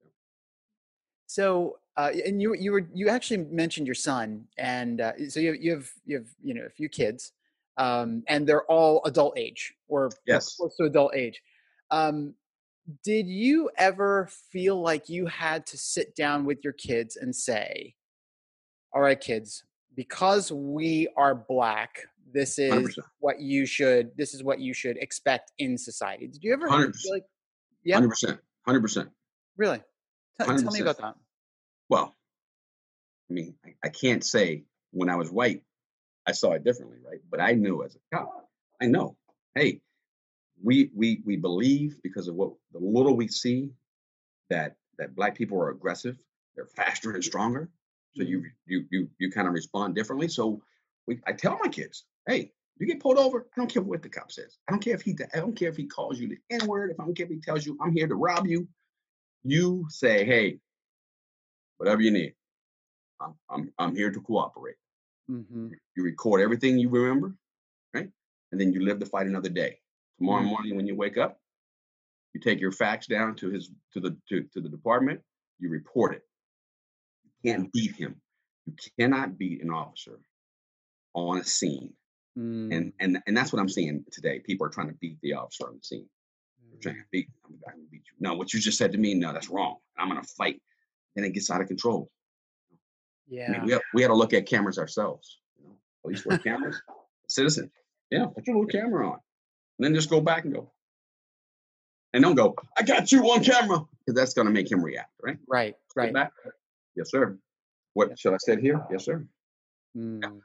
So, and you actually mentioned your son, and so you have a few kids, and they're all adult age or Yes. close to adult age. Um, did you ever feel like you had to sit down with your kids and say, "All right, kids, because we are black, this is 100%. what you should expect in society"? Did you ever feel 100%. like, yeah, 100%. 100%. really? Tell me 100%. about that. Well, I mean, I can't say when I was white, I saw it differently, right? But I knew as a cop, I know, hey, we believe because of what the little we see that black people are aggressive, they're faster and stronger. So Mhm. you kind of respond differently. So I tell my kids, hey, you get pulled over, I don't care what the cop says. I don't care if he calls you the N-word, if I don't care if he tells you I'm here to rob you. You say, hey, whatever you need. I'm here to cooperate. Mhm. You record everything you remember, right? And then you live to fight another day. Tomorrow Mm. morning when you wake up, you take your facts down to the department, you report it. can't beat him. You cannot beat an officer on a scene. Mm, And that's what I'm seeing today. People are trying to beat the officer on the scene. They're trying to mm. beat. I'm going to beat you. No, what you just said to me. No, that's wrong. I'm going to fight. Then it gets out of control. I mean, Yeah. we had to look at cameras ourselves. Police wear cameras. Citizen, yeah, put your little camera on, and then just go back and go, and don't go. I got you on camera because that's going to make him react, right? Right. Sit Right. back. Yes, sir. What should I sit here? Yes, sir. Mm.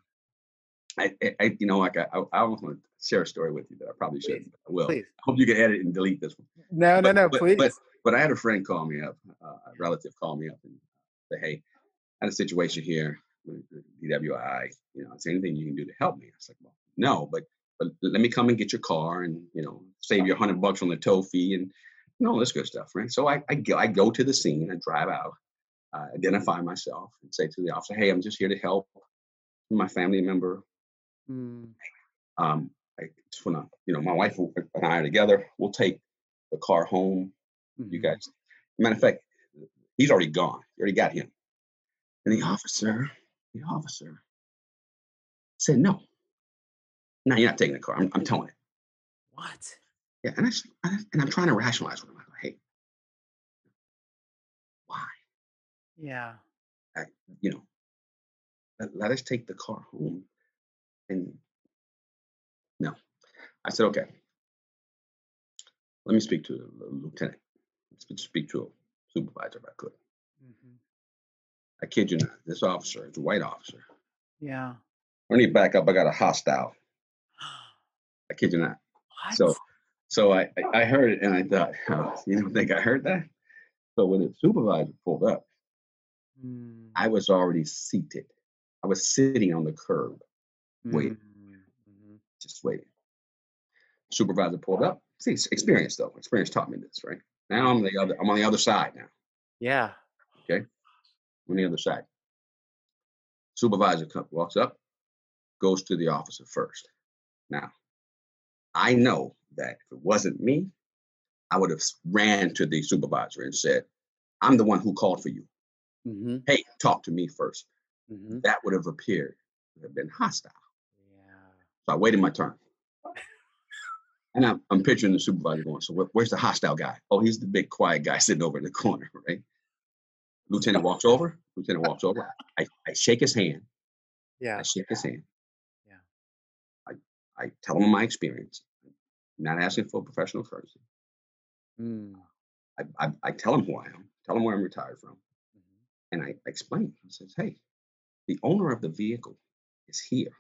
I almost want to share a story with you that I probably Please. shouldn't. I will. Please. I hope you can edit and delete this one. No. No. But No. but but Please. but I had a friend call me up, a relative call me up and say, "Hey, I had a situation here with the DWI. Is there anything you can do to help me?" I was like, "Well, no, but let me come and get your car and save you $100 on the tow fee and all this good stuff, right?" So I go to the scene, I drive out, identify myself, and say to the officer, "Hey, I'm just here to help my family member. Mm. I just want to, my wife and I are together. We'll take the car home. You Mhm. guys, matter of fact, he's already gone. You already got him." And the Mm. officer said, "No, no, you're not taking the car. I'm towing it." What? Yeah, and I'm trying to rationalize with him. I go, "Hey, why? Yeah. I, you know, let us take the car home." And no, I said, "Okay, let me speak to the lieutenant. Speak to a supervisor if I could." Mhm. I kid you not. This officer, it's a white officer. Yeah. I need to back up. I got a hostile. I kid you not. So, What? I heard it and I thought, oh, you don't think I heard that? So when the supervisor pulled up, Mm. I was already seated. I was sitting on the curb, Mm. waiting, Mhm. just waiting. Supervisor pulled up. See, it's experience though. Experience taught me this, right? Now I'm on the other side now. Yeah. Okay, I'm on the other side. Supervisor walks up, goes to the officer first. Now I know that if it wasn't me, I would have ran to the supervisor and said, "I'm the one who called for you. Mhm. Hey, talk to me first." Mhm. That would have appeared to have been hostile. Yeah. So I waited my turn. And I'm picturing the supervisor going, "So where's the hostile guy?" "Oh, he's the big quiet guy sitting over in the corner," right? Lieutenant walks over. Lieutenant walks over. I shake his hand. I Yeah. shake his hand. Yeah. I, I tell him my experience. I'm not asking for professional courtesy. Mm. I tell him who I am, tell him where I'm retired from. Mhm. And I explain. He says, "Hey, the owner of the vehicle is here.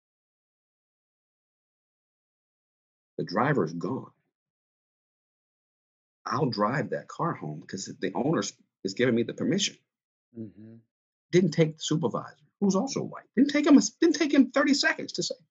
The driver's gone. I'll drive that car home because the owner is giving me the permission." Mhm. Didn't take the supervisor, who's also white. Didn't take him 30 seconds to say.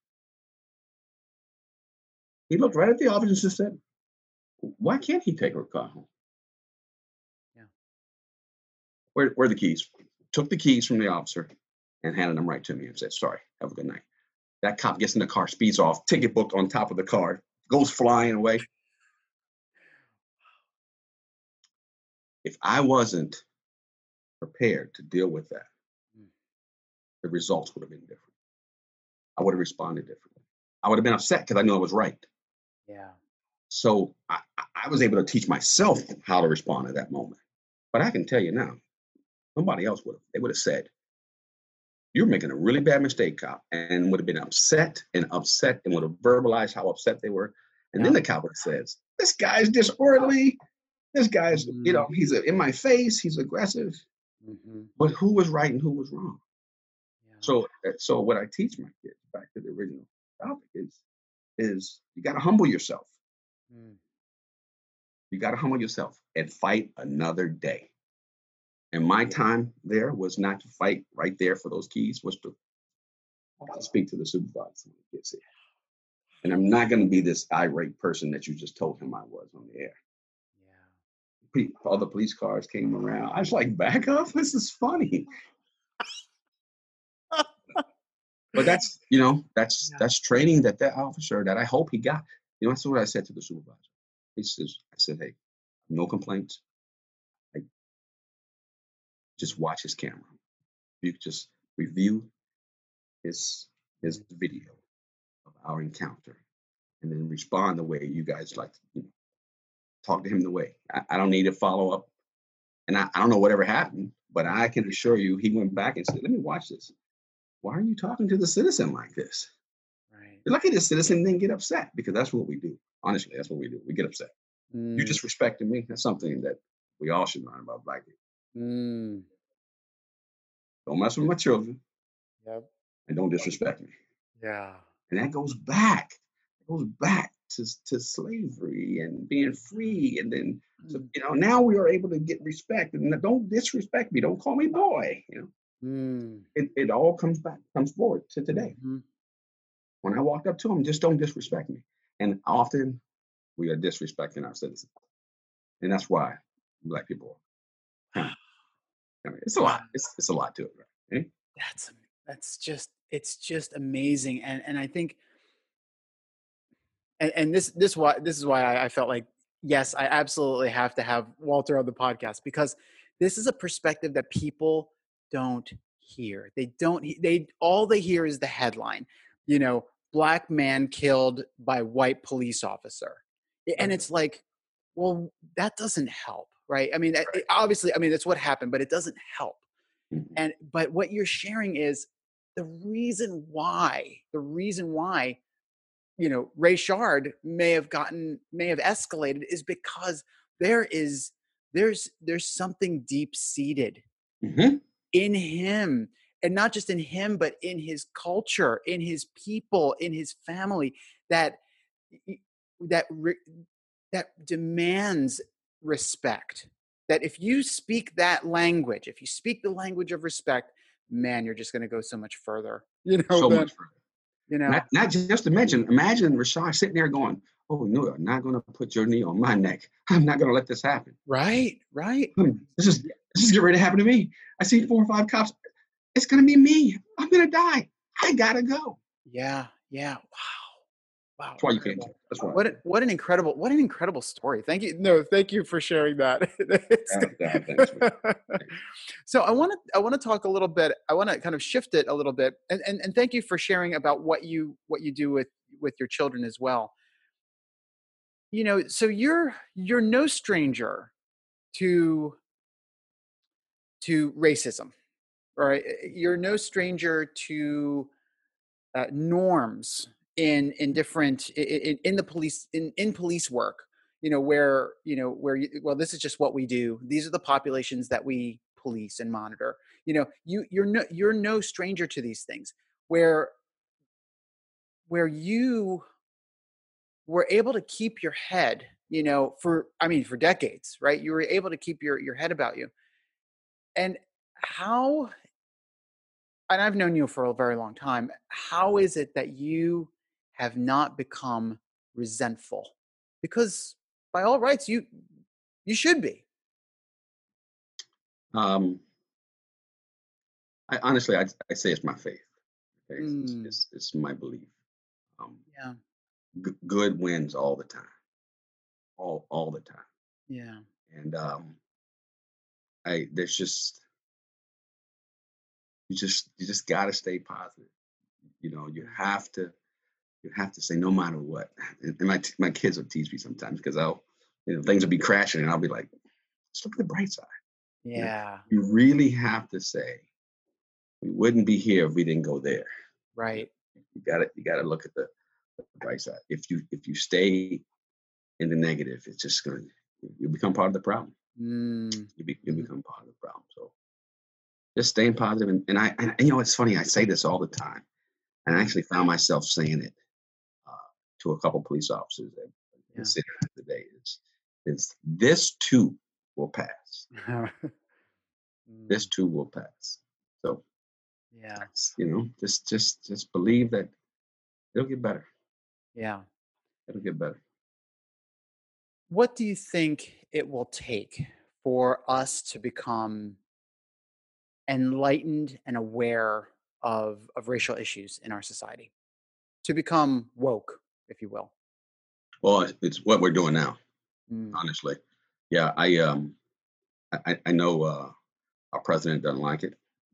He looked right at the officer and just said, "Why can't he take her car home? Yeah. Where are the keys?" Took the keys from the officer and handed them right to me and said, "Sorry, have a good night." That cop gets in the car, speeds off, ticket booked on top of the car, goes flying away. If I wasn't prepared to deal with that, Mm. the results would have been different. I would have responded differently. I would have been upset because I knew I was right. Yeah. So I was able to teach myself how to respond at that moment. But I can tell you now, nobody else would have. They would have said, "You're making a really bad mistake, cop," and would have been upset and would have verbalized how upset they were. And then Yeah. the cop would have said, "This guy's disorderly. This guy's, Mhm. he's in my face. He's aggressive." Mhm. But who was right and who was wrong? Yeah. So what I teach my kids, back to the original topic, is you got to humble yourself. Mm. You got to humble yourself and fight another day. And my time there was not to fight right there for those keys, was to speak to the supervisor when he gets here. And I'm not going to be this irate person that you just told him I was on the air. All the police cars came around. I was like, "Back up. This is funny." But Yeah. that's training that officer that I hope he got. That's what I said to the supervisor. I said, "Hey, no complaints. I just watch his camera. you could just review his video of our encounter and then respond the way you guys like to, talk to him the way. I don't need to follow up. And I don't know whatever happened, but I can assure you he went back and said, let me watch this. Why are you talking to the citizen like this? Right. You're lucky the citizen didn't get upset because that's what we do. Honestly, that's what we do. We get upset. You Mm, disrespecting me. That's something that we all should learn about black people. mm, Don't mess with my children yep. and don't disrespect me. Yeah. And that goes back. It goes back to slavery and being free. And then, so, Mm, now we are able to get respect. And don't disrespect me. Don't call me boy. mm, It all comes forward to today. mhm. When I walk up to them, just don't disrespect me. And often we are disrespecting our citizens. And that's why black people kind of, it's a Wow. lot. It's a lot to it, right? Eh? That's it's just amazing. And I think and this is why I felt like yes, I absolutely have to have Walter on the podcast because this is a perspective that people don't hear. They don't they all they hear is the headline, you know, black man killed by white police officer. And Right. it's like, well, that doesn't help, right? I mean, Right. obviously, I mean, that's what happened, but it doesn't help. Mhm. And but what you're sharing is the reason why Ray Shard may have escalated is because there is there's something deep seated Mhm. in him, and not just in him but in his culture, in his people, in his family, that that that demands respect. That if you speak that language, if you speak the language of respect, man, you're just going to go so much further, So than much further. you know Not just to mention, imagine Rashad sitting there going, "Oh, no, I'm not going to put your knee on my neck. I'm not going to let this happen. right. This is getting ready to happen to me. I see 4 or 5 cops. It's going to be me. I'm going to die. I gotta go." Yeah. Wow, That's why you can't. incredible. That's why. What an incredible story. Thank you. No, thank you for sharing that. Thanks, man. So I want to talk a little bit. I want to kind of shift it a little bit, and thank you for sharing about what you do with your children as well. So you're no stranger to racism, right? You're no stranger to norms in different in the police in police work, well, this is just what we do. These are the populations that we police and monitor. You're no stranger to these things, where you were able to keep your head, for decades, right? You were able to keep your head about you. And how and I've known you for a very long time. How is it that you have not become resentful? Because by all rights, you should be. Um, I honestly, I say it's my faith. Okay? Mm, It's my belief. Um, yeah, Good wins all the time, all the time. yeah, And I there's just you just got to stay positive. You have to say no matter what. And my kids will tease me sometimes because things will be crashing and I'll be like, just look at the bright side. yeah. You really have to say we wouldn't be here if we didn't go there. You, know, Right. you got to look at the bright side. If you stay in the negative, it's just gonna you become part of the problem. Mm, You mhm. become part of the problem. So just staying positive. And it's funny. I say this all the time, and I actually found myself saying it uh, to a couple police officers that Yeah. consider today is this too will pass. This Mm, too will pass. So yeah. just believe that it'll get better. Yeah. It'll get better. What do you think it will take for us to become enlightened and aware of racial issues in our society? To become woke, if you will. Well, it's what we're doing now. Mm, Honestly, yeah. I know our president doesn't like it.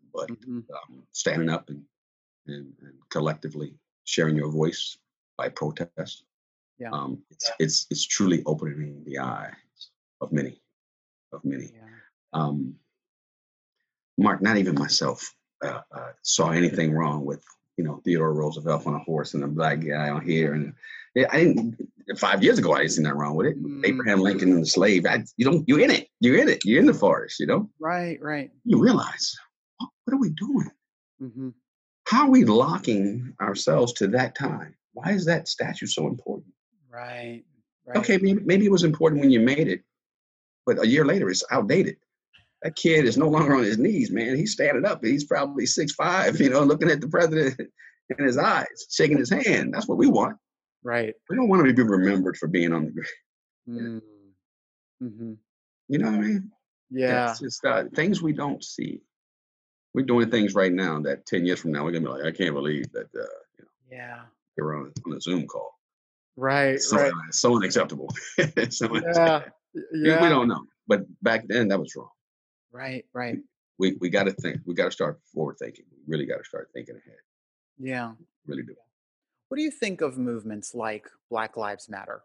but Mm-hmm. standing up and collectively sharing your voice by protest, Yeah. it's truly opening the eyes of many, of many. Yeah. Um, Mark, not even myself saw anything wrong with Theodore Roosevelt on a horse and a black guy on here, and I didn't. 5 years ago, I didn't see nothing wrong with it. Mm. Abraham Lincoln and the slave. You're in it. You're in it. You're in the forest. Right. Right. You realize what are we doing? Mm-hmm. How are we locking ourselves to that time? Why is that statue so important? Right. Right. Okay, maybe it was important when you made it, but a year later it's outdated. That kid is no longer on his knees, man. He's standing up. He's probably 6'5", looking at the president in his eyes, shaking his hand. That's what we want. Right. We don't want to be remembered for being on the ground. Mm. Mm-hmm. You know what I mean? Yeah. It's just things we don't see. We're doing things right now that 10 years from now, we're going to be like, I can't believe that, Yeah. you're on a Zoom call. Right. It's Right. so unacceptable. Yeah. We Yeah. don't know. But back then, that was wrong. Right. Right. We got to think. We got to start forward thinking. We really got to start thinking ahead. Yeah. Really do. What do you think of movements like Black Lives Matter?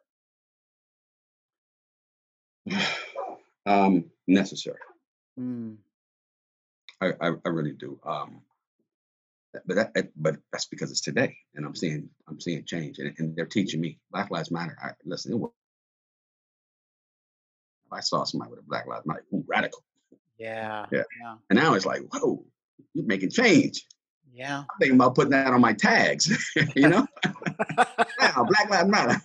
Necessary. Mm. I really do. But that's because it's today, and I'm seeing change, and they're teaching me Black Lives Matter. Listen, if I saw somebody with a Black Lives Matter, ooh, radical, Yeah. yeah, Yeah. and now it's like, whoa, you're making change. Yeah. I'm thinking about putting that on my tags, Wow, Black Lives Matter,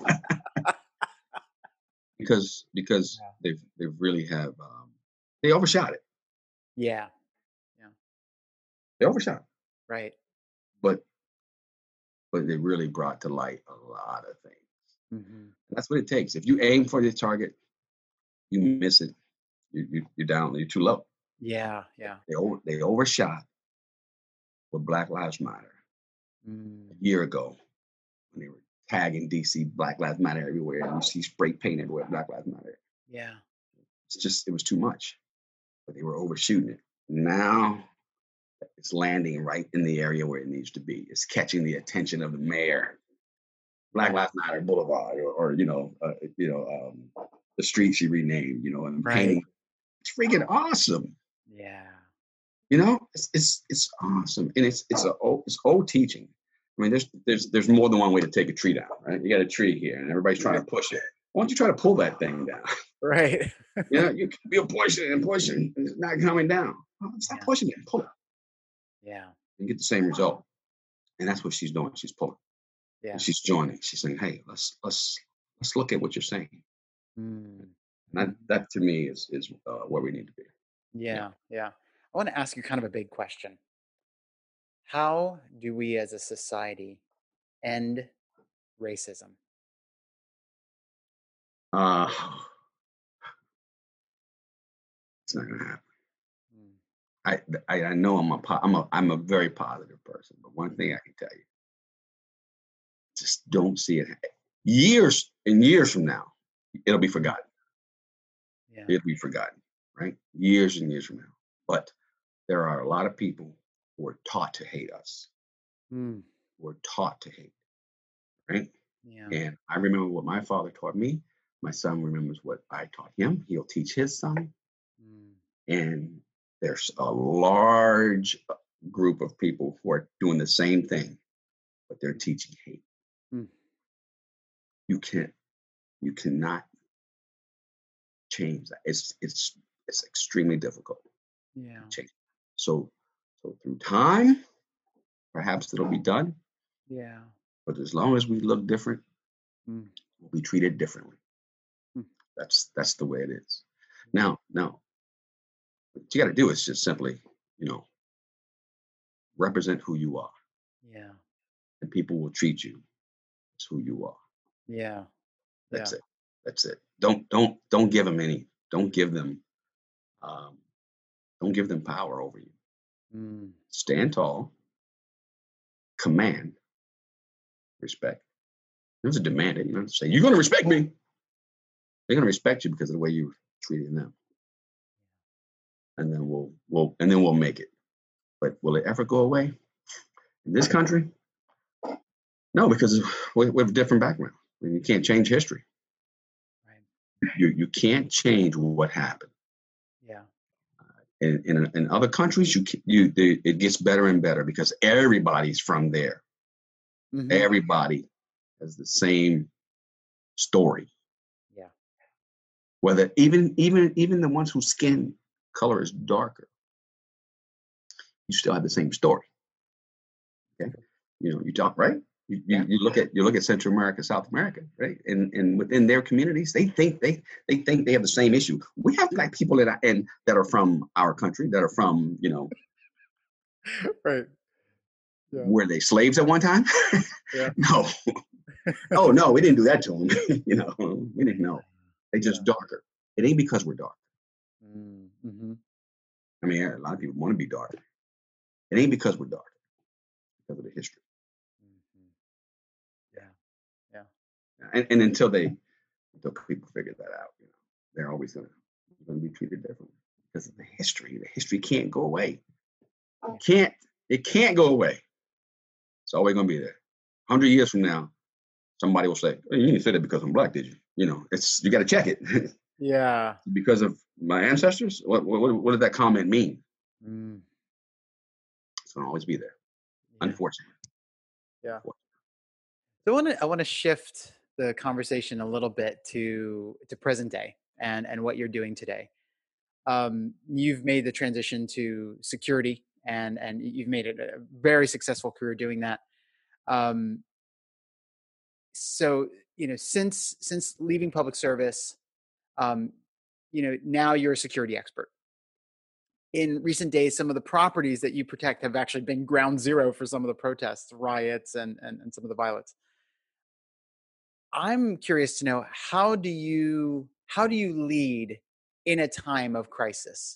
because Yeah. they've really have they overshot it. Yeah. Yeah. They overshot it, Right. but they really brought to light a lot of things. Mm-hmm. And that's what it takes. If you aim for the target, you miss it. You're down. You're too low. Yeah. Yeah. They overshot with Black Lives Matter Mm. a year ago when they were tagging DC Black Lives Matter everywhere, and you see spray paint everywhere Black Lives Matter. Yeah. It was too much, but they were overshooting it. Now it's landing right in the area where it needs to be. It's catching the attention of the mayor. Black Yeah. Lives Matter Boulevard, or the street she renamed, and Right. painting. It's freaking awesome. Yeah. It's awesome, and it's old teaching. I mean, there's more than one way to take a tree down, right? You got a tree here, and everybody's trying to push it. Why don't you try to pull that thing down? Right. You're pushing and pushing, and it's not coming down. Well, stop Yeah. pushing it, pull it, Yeah. and get the same result. And that's what she's doing. She's pulling, Yeah. and she's joining. She's saying, "Hey, let's look at what you're saying." Mm. And that to me is where we need to be. Yeah. Yeah. Yeah. I want to ask you kind of a big question. How do we as a society end racism? Uh, it's not gonna happen. Mm. I know I'm a very positive person, but one thing I can tell you, just don't see it. Years and years from now, it'll be forgotten. Yeah. It'll be forgotten, right? Years and years from now. But there are a lot of people who are taught to hate us. Mm. Who are taught to hate, right? Yeah. And I remember what my father taught me. My son remembers what I taught him. He'll teach his son. Mm. And there's a large group of people who are doing the same thing, but they're teaching hate. Mm. You cannot change that. It's extremely difficult Yeah. to change. So through time, perhaps it'll be done. Yeah. But as long as we look different, Mm. we'll be treated differently. Mm. That's the way it is. Now, what you got to do is just simply, represent who you are, Yeah. and people will treat you as who you are. Yeah. That's Yeah. it. That's it. Don't give them any. Don't give them. Um, don't give them power over you. Mm. Stand tall. Command respect. There's a demand it. You don't have to say you're going to respect me. They're going to respect you because of the way you're treating them, and then we'll make it. But will it ever go away in this country? No, because we have a different background. And you can't change history. Right. You can't change what happened. Yeah. In other countries, it gets better and better because everybody's from there. Mm-hmm. Everybody has the same story. Yeah. Whether even the ones whose skin color is darker, you still have the same story. Okay, you talk right. You look at Central America, South America, right? And within their communities, they think they have the same issue. We have Black people that are from our country, that are from Right. Yeah. were they slaves at one time? Yeah. No. Oh no, we didn't do that to them. We didn't know. They just darker. It ain't because we're dark. Mm-hmm. I mean, a lot of people want to be dark. It ain't because we're dark. Because of the history. Mm-hmm. Yeah. And until people figure that out, they're always going to be treated differently because of the history. The history can't go away. It can't go away. It's always going to be there. 100 years from now, somebody will say, "Oh, you didn't say that because I'm Black, did you?" You got to check it. Yeah. Because of my ancestors. What did that comment mean? It's going to always be there. Yeah. Unfortunately. Yeah. So I want to shift the conversation a little bit to present day and what you're doing today. You've made the transition to security and you've made it a very successful career doing that. So, since leaving public service, now you're a security expert. In recent days, some of the properties that you protect have actually been ground zero for some of the protests, riots, and some of the violence. I'm curious to know, how do you lead in a time of crisis?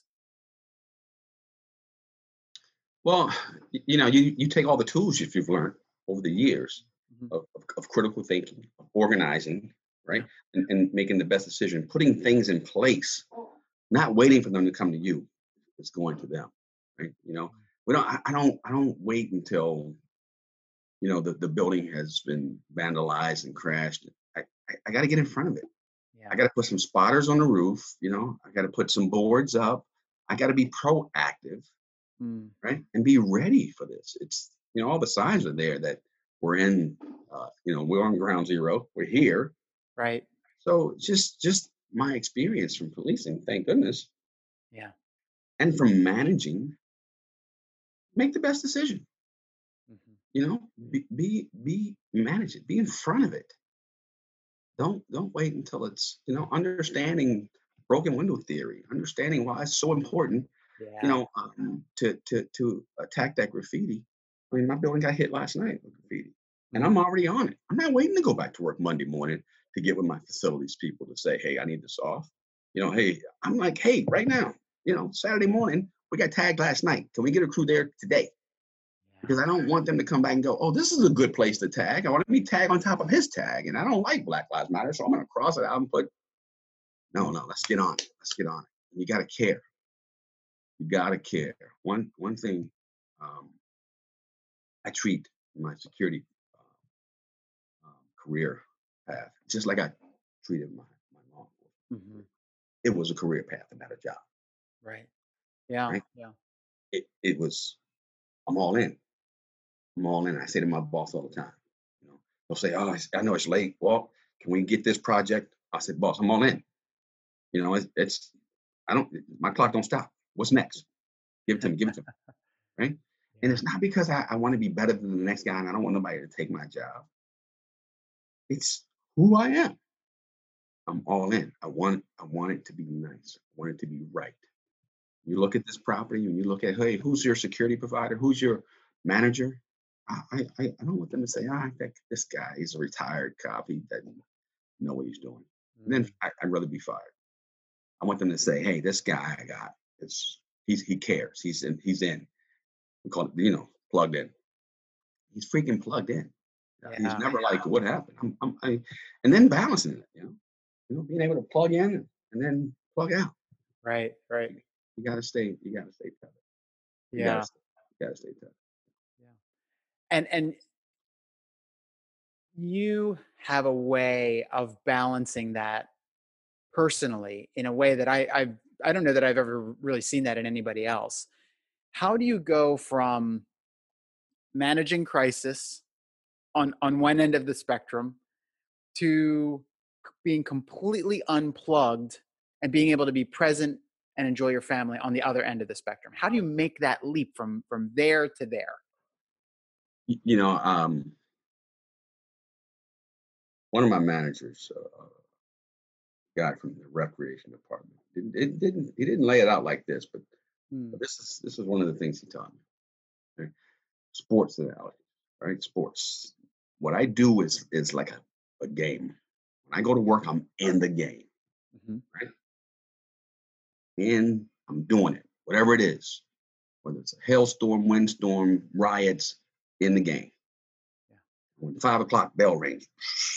Well, you take all the tools you've learned over the years of critical thinking, of organizing, right, and making the best decision, putting things in place, not waiting for them to come to you. It's going to them, right? I don't wait until the building has been vandalized and crashed. I got to get in front of it. Yeah. I got to put some spotters on the roof. I got to put some boards up. I got to be proactive, right, and be ready for this. It's all the signs are there that we're in. We're on ground zero. We're here, right? So just my experience from policing, thank goodness. Yeah. And from managing, make the best decision. Be manage it. Be in front of it. Don't wait until it's understanding broken window theory, understanding why it's so important. To attack that graffiti. I mean, my building got hit last night with graffiti, and I'm already on it. I'm not waiting to go back to work Monday morning to get with my facilities people to say, "Hey, I need this off." Hey, I'm like, "Hey, right now, Saturday morning, we got tagged last night. Can we get a crew there today?" Because I don't want them to come back and go, "Oh, this is a good place to tag. I want to be tagged on top of his tag, and I don't like Black Lives Matter, so I'm going to cross it out and put." No, let's get on it. Let's get on it. You got to care. You got to care. One thing I treat my security career path just like I treated my law enforcement. It was a career path and not a job. Right. Yeah. Right? Yeah. It was. I'm all in. I'm all in. I say to my boss all the time. They'll say, "Oh, I know it's late. Well, can we get this project?" I said, "Boss, I'm all in." It's I don't. My clock don't stop. What's next? Give it to me. Give it to me. Right? Yeah. And it's not because I want to be better than the next guy and I don't want nobody to take my job. It's who I am. I'm all in. I want it to be nice. I want it to be right. You look at this property and you look at, hey, who's your security provider? Who's your manager? I don't want them to say, this guy, he's a retired cop. He doesn't know what he's doing. And then I'd rather be fired. I want them to say, hey, this guy I got, he cares. He's in. We call it, plugged in. He's freaking plugged in. Yeah, he's never like, what happened? And then balancing it, being able to plug in and then plug out. Right. You got to stay tethered. You Yeah. Gotta stay tough. Yeah. And you have a way of balancing that personally in a way that I don't know that I've ever really seen that in anybody else. How do you go from managing crisis on one end of the spectrum to being completely unplugged and being able to be present and enjoy your family on the other end of the spectrum? How do you make that leap from there to there? You know, one of my managers, guy from the recreation department, he didn't lay it out like this, but Hmm. this is one of the things he taught me. Right? Sports analogy, right? Sports. What I do is like a game. When I go to work, I'm in the game, Mm-hmm. right? And I'm doing it, whatever it is, whether it's a hailstorm, windstorm, riots, in the game. Yeah. When 5 o'clock bell rings,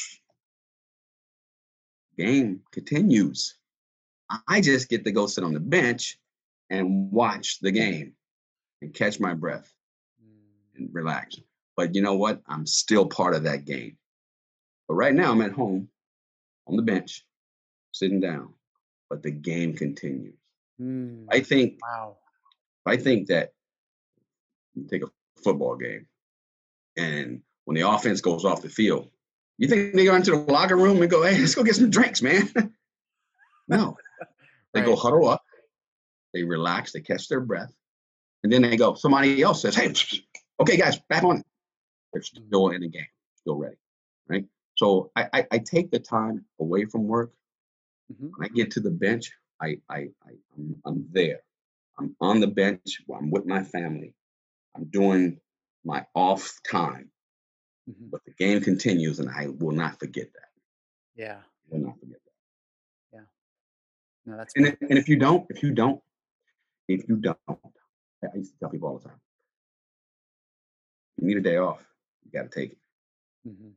game continues. I just get to go sit on the bench and watch the game and catch my breath and relax. But you know what? I'm still part of that game. But right now, I'm at home on the bench, sitting down. But the game continues. I think Wow. I think that you take a football game, and when the offense goes off the field, you think they go into the locker room and go, "Hey, let's go get some drinks, man." No, they go Right. huddle up, they relax, they catch their breath, and then they go. Somebody else says, "Hey, okay, guys, back on it." They're still in the game, still ready, right? So I take the time away from work. Mm-hmm. When I get to the bench, I'm there. I'm on the bench. I'm with my family. I'm doing my off time, Mm-hmm. but the game continues, and I will not forget that. Yeah. I will not forget that. Yeah. No, that's And, beautiful. and if you don't, I used to tell people all the time, you need a day off, you got to take it. Mm-hmm.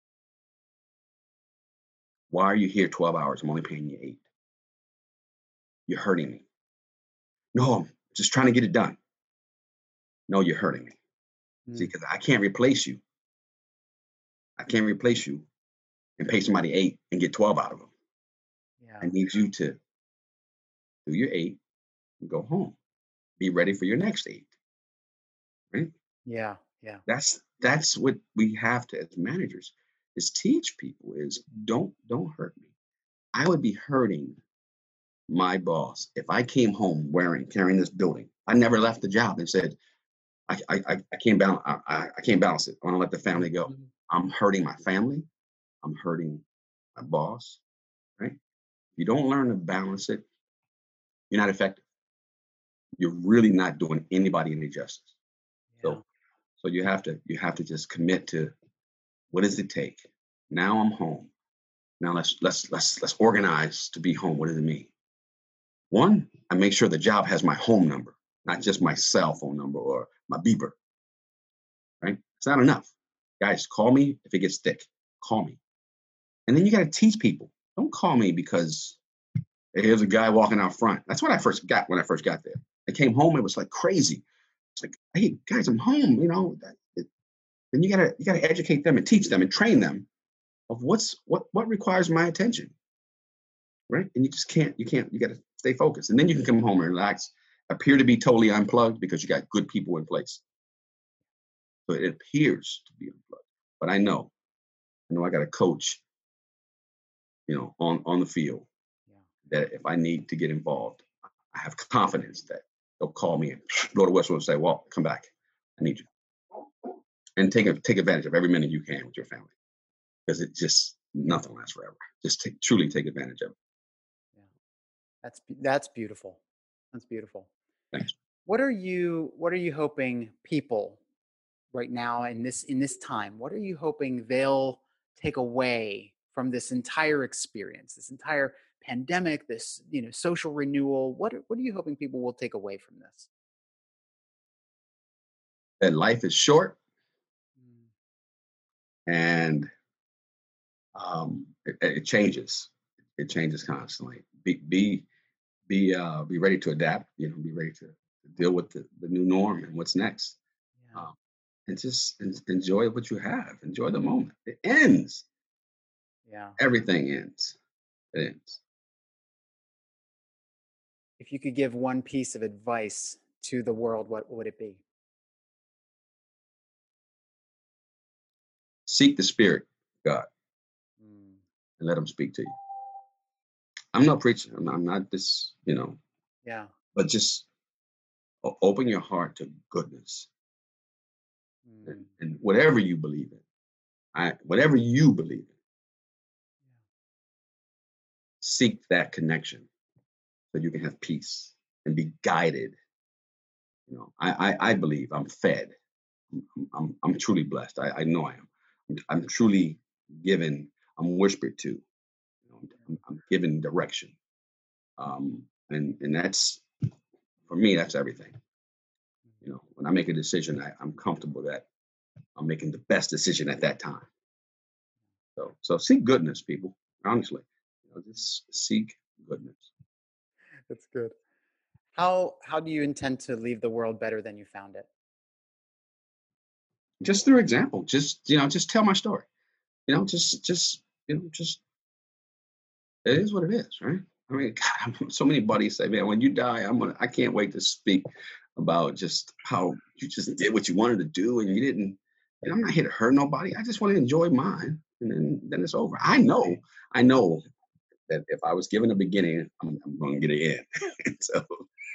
Why are you here 12 hours? I'm only paying you 8. You're hurting me. No, I'm just trying to get it done. No, you're hurting me. See, because I can't replace you. I can't replace you and pay somebody 8 and get 12 out of them. Yeah. I need you to do your 8 and go home. Be ready for your next 8. Right? Yeah. Yeah. That's what we have to as managers is teach people is don't hurt me. I would be hurting my boss if I came home carrying this building. I never left the job and said, I can't balance I can't balance it. I want to let the family go. Mhm. I'm hurting my family. I'm hurting my boss. Right? If you don't learn to balance it, you're not effective. You're really not doing anybody any justice. Yeah. So you have to just commit to what does it take? Now I'm home. Now let's organize to be home. What does it mean? One, I make sure the job has my home number, not just my cell phone number or my beeper. Right? It's not enough. Guys, call me if it gets thick. Call me. And then you got to teach people. Don't call me because hey, here's a guy walking out front. That's what I first got when I first got there. I came home, it was like crazy. It's like, hey guys, I'm home. Then you gotta educate them and teach them and train them of what requires my attention, right? And you just can't. You got to stay focused, and then you can come home and relax, appear to be totally unplugged because you got good people in place. So it appears to be unplugged, but I know I got a coach, on the field Yeah. that if I need to get involved, I have confidence that they'll call me and blow the whistle and say, "Well, come back. I need you." And take advantage of every minute you can with your family because it just nothing lasts forever. Just truly take advantage of it. Yeah. That's beautiful. That's beautiful. Thanks. What are you hoping people right now in this time, what are you hoping they'll take away from this entire experience, this entire pandemic, this social renewal? What are you hoping people will take away from this? That life is short Mm. and it changes. It changes constantly. Be ready to adapt. Be ready to deal with the new norm and what's next. And just enjoy what you have. Enjoy the moment. It ends. Yeah. Everything ends. It ends. If you could give one piece of advice to the world, what would it be? Seek the Spirit of God and let Him speak to you. I'm not preaching. I'm not this, Yeah. But just open your heart to goodness. And whatever you believe in, seek that connection so you can have peace and be guided. I believe I'm fed. I'm truly blessed. I know I am. I'm truly given. I'm whispered to. I'm given direction. And that's, for me, that's everything. When I make a decision, I'm comfortable that I'm making the best decision at that time. So seek goodness, people. Honestly, just seek goodness. That's good. How do you intend to leave the world better than you found it? Just through example. Just tell my story. Just it is what it is, right? I mean, God, so many buddies say, man, when you die, I can't wait to speak about just how you just did what you wanted to do and you didn't. And I'm not here to hurt nobody. I just want to enjoy mine, and then it's over. I know that if I was given a beginning, I'm going to get an end. So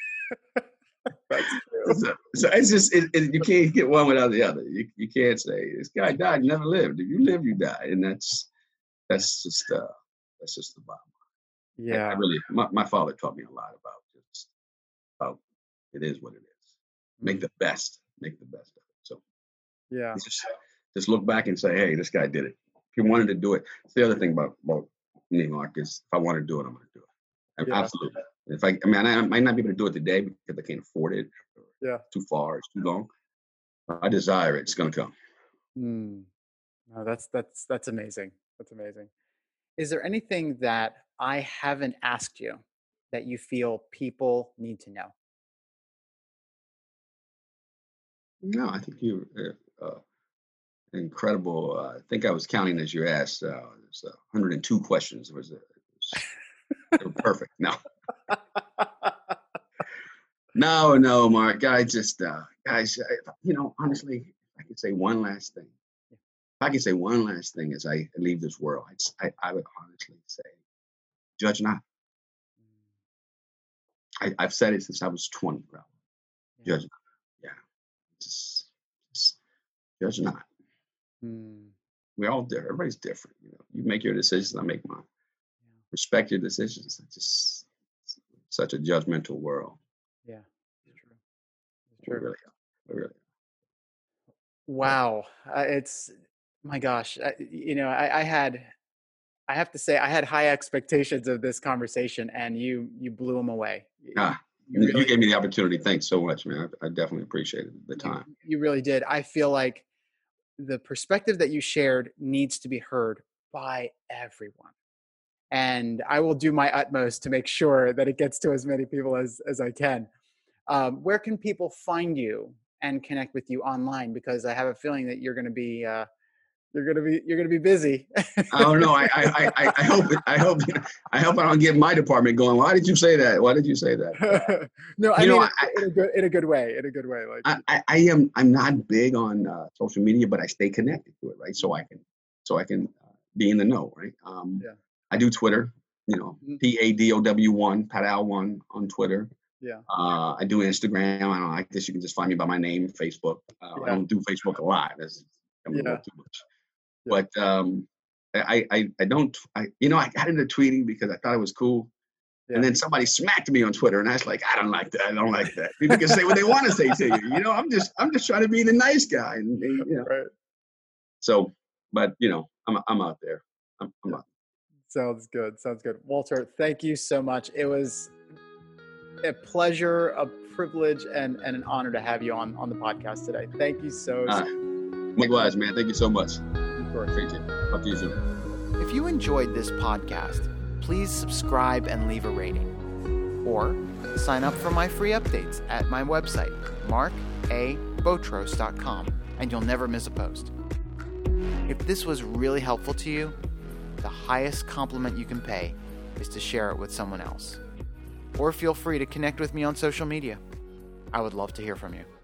it's just you can't get one without the other. You can't say this guy died, never lived. If you live, you die, and that's just the bottom line. Yeah, my father taught me a lot about it is what it is. Make the best of it. So yeah, just look back and say, hey, this guy did it. If he wanted to do it, it's the other thing about me, Mark, is if I want to do it, I'm going to do it. Yeah. Absolutely. I might not be able to do it today because I can't afford it. Yeah. Too far. It's too long. I desire it. It's going to come. No, that's amazing. That's amazing. Is there anything that I haven't asked you that you feel people need to know? No, I think you're incredible. I think I was counting as you asked. There's 102 questions. They were perfect. No. No, Mark. Guys, honestly, I could say one last thing. If I could say one last thing as I leave this world, I would honestly say, judge not. I've said it since I was 20, bro. Yeah. Judge not. Yeah. Just judge not. We're all different. Everybody's different. You make your decisions, I make mine. Yeah. Respect your decisions. It's just such a judgmental world. Yeah, it's true. We really are. Wow. It's, my gosh. I have to say, I had high expectations of this conversation, and you blew them away. You gave me the opportunity. Thanks so much, man. I definitely appreciated the time. You really did. I feel like the perspective that you shared needs to be heard by everyone. And I will do my utmost to make sure that it gets to as many people as I can. Where can people find you and connect with you online? Because I have a feeling that you're going to be busy. I don't know. I hope I don't get my department going. Why did you say that? No, I mean, in a good way. Like I'm not big on social media, but I stay connected to it, right? So I can be in the know, right? I do Twitter, PADOW1, PADOW1 on Twitter. Yeah. I do Instagram. I guess you can just find me by my name, Facebook. I don't do Facebook a lot. That's too much. Yeah. But I got into tweeting because I thought it was cool. Yeah. And then somebody smacked me on Twitter, and I was like, I don't like that. People can say what they want to say to you. I'm just trying to be the nice guy. And Right. So, but I'm out there. I'm out. Sounds good. Walter, thank you so much. It was a pleasure, a privilege, and an honor to have you on the podcast today. Thank you so much. Likewise, man. Thank you so much. Thank you. Talk to you soon. If you enjoyed this podcast, please subscribe and leave a rating. Or sign up for my free updates at my website, markabotros.com, and you'll never miss a post. If this was really helpful to you, the highest compliment you can pay is to share it with someone else. Or feel free to connect with me on social media. I would love to hear from you.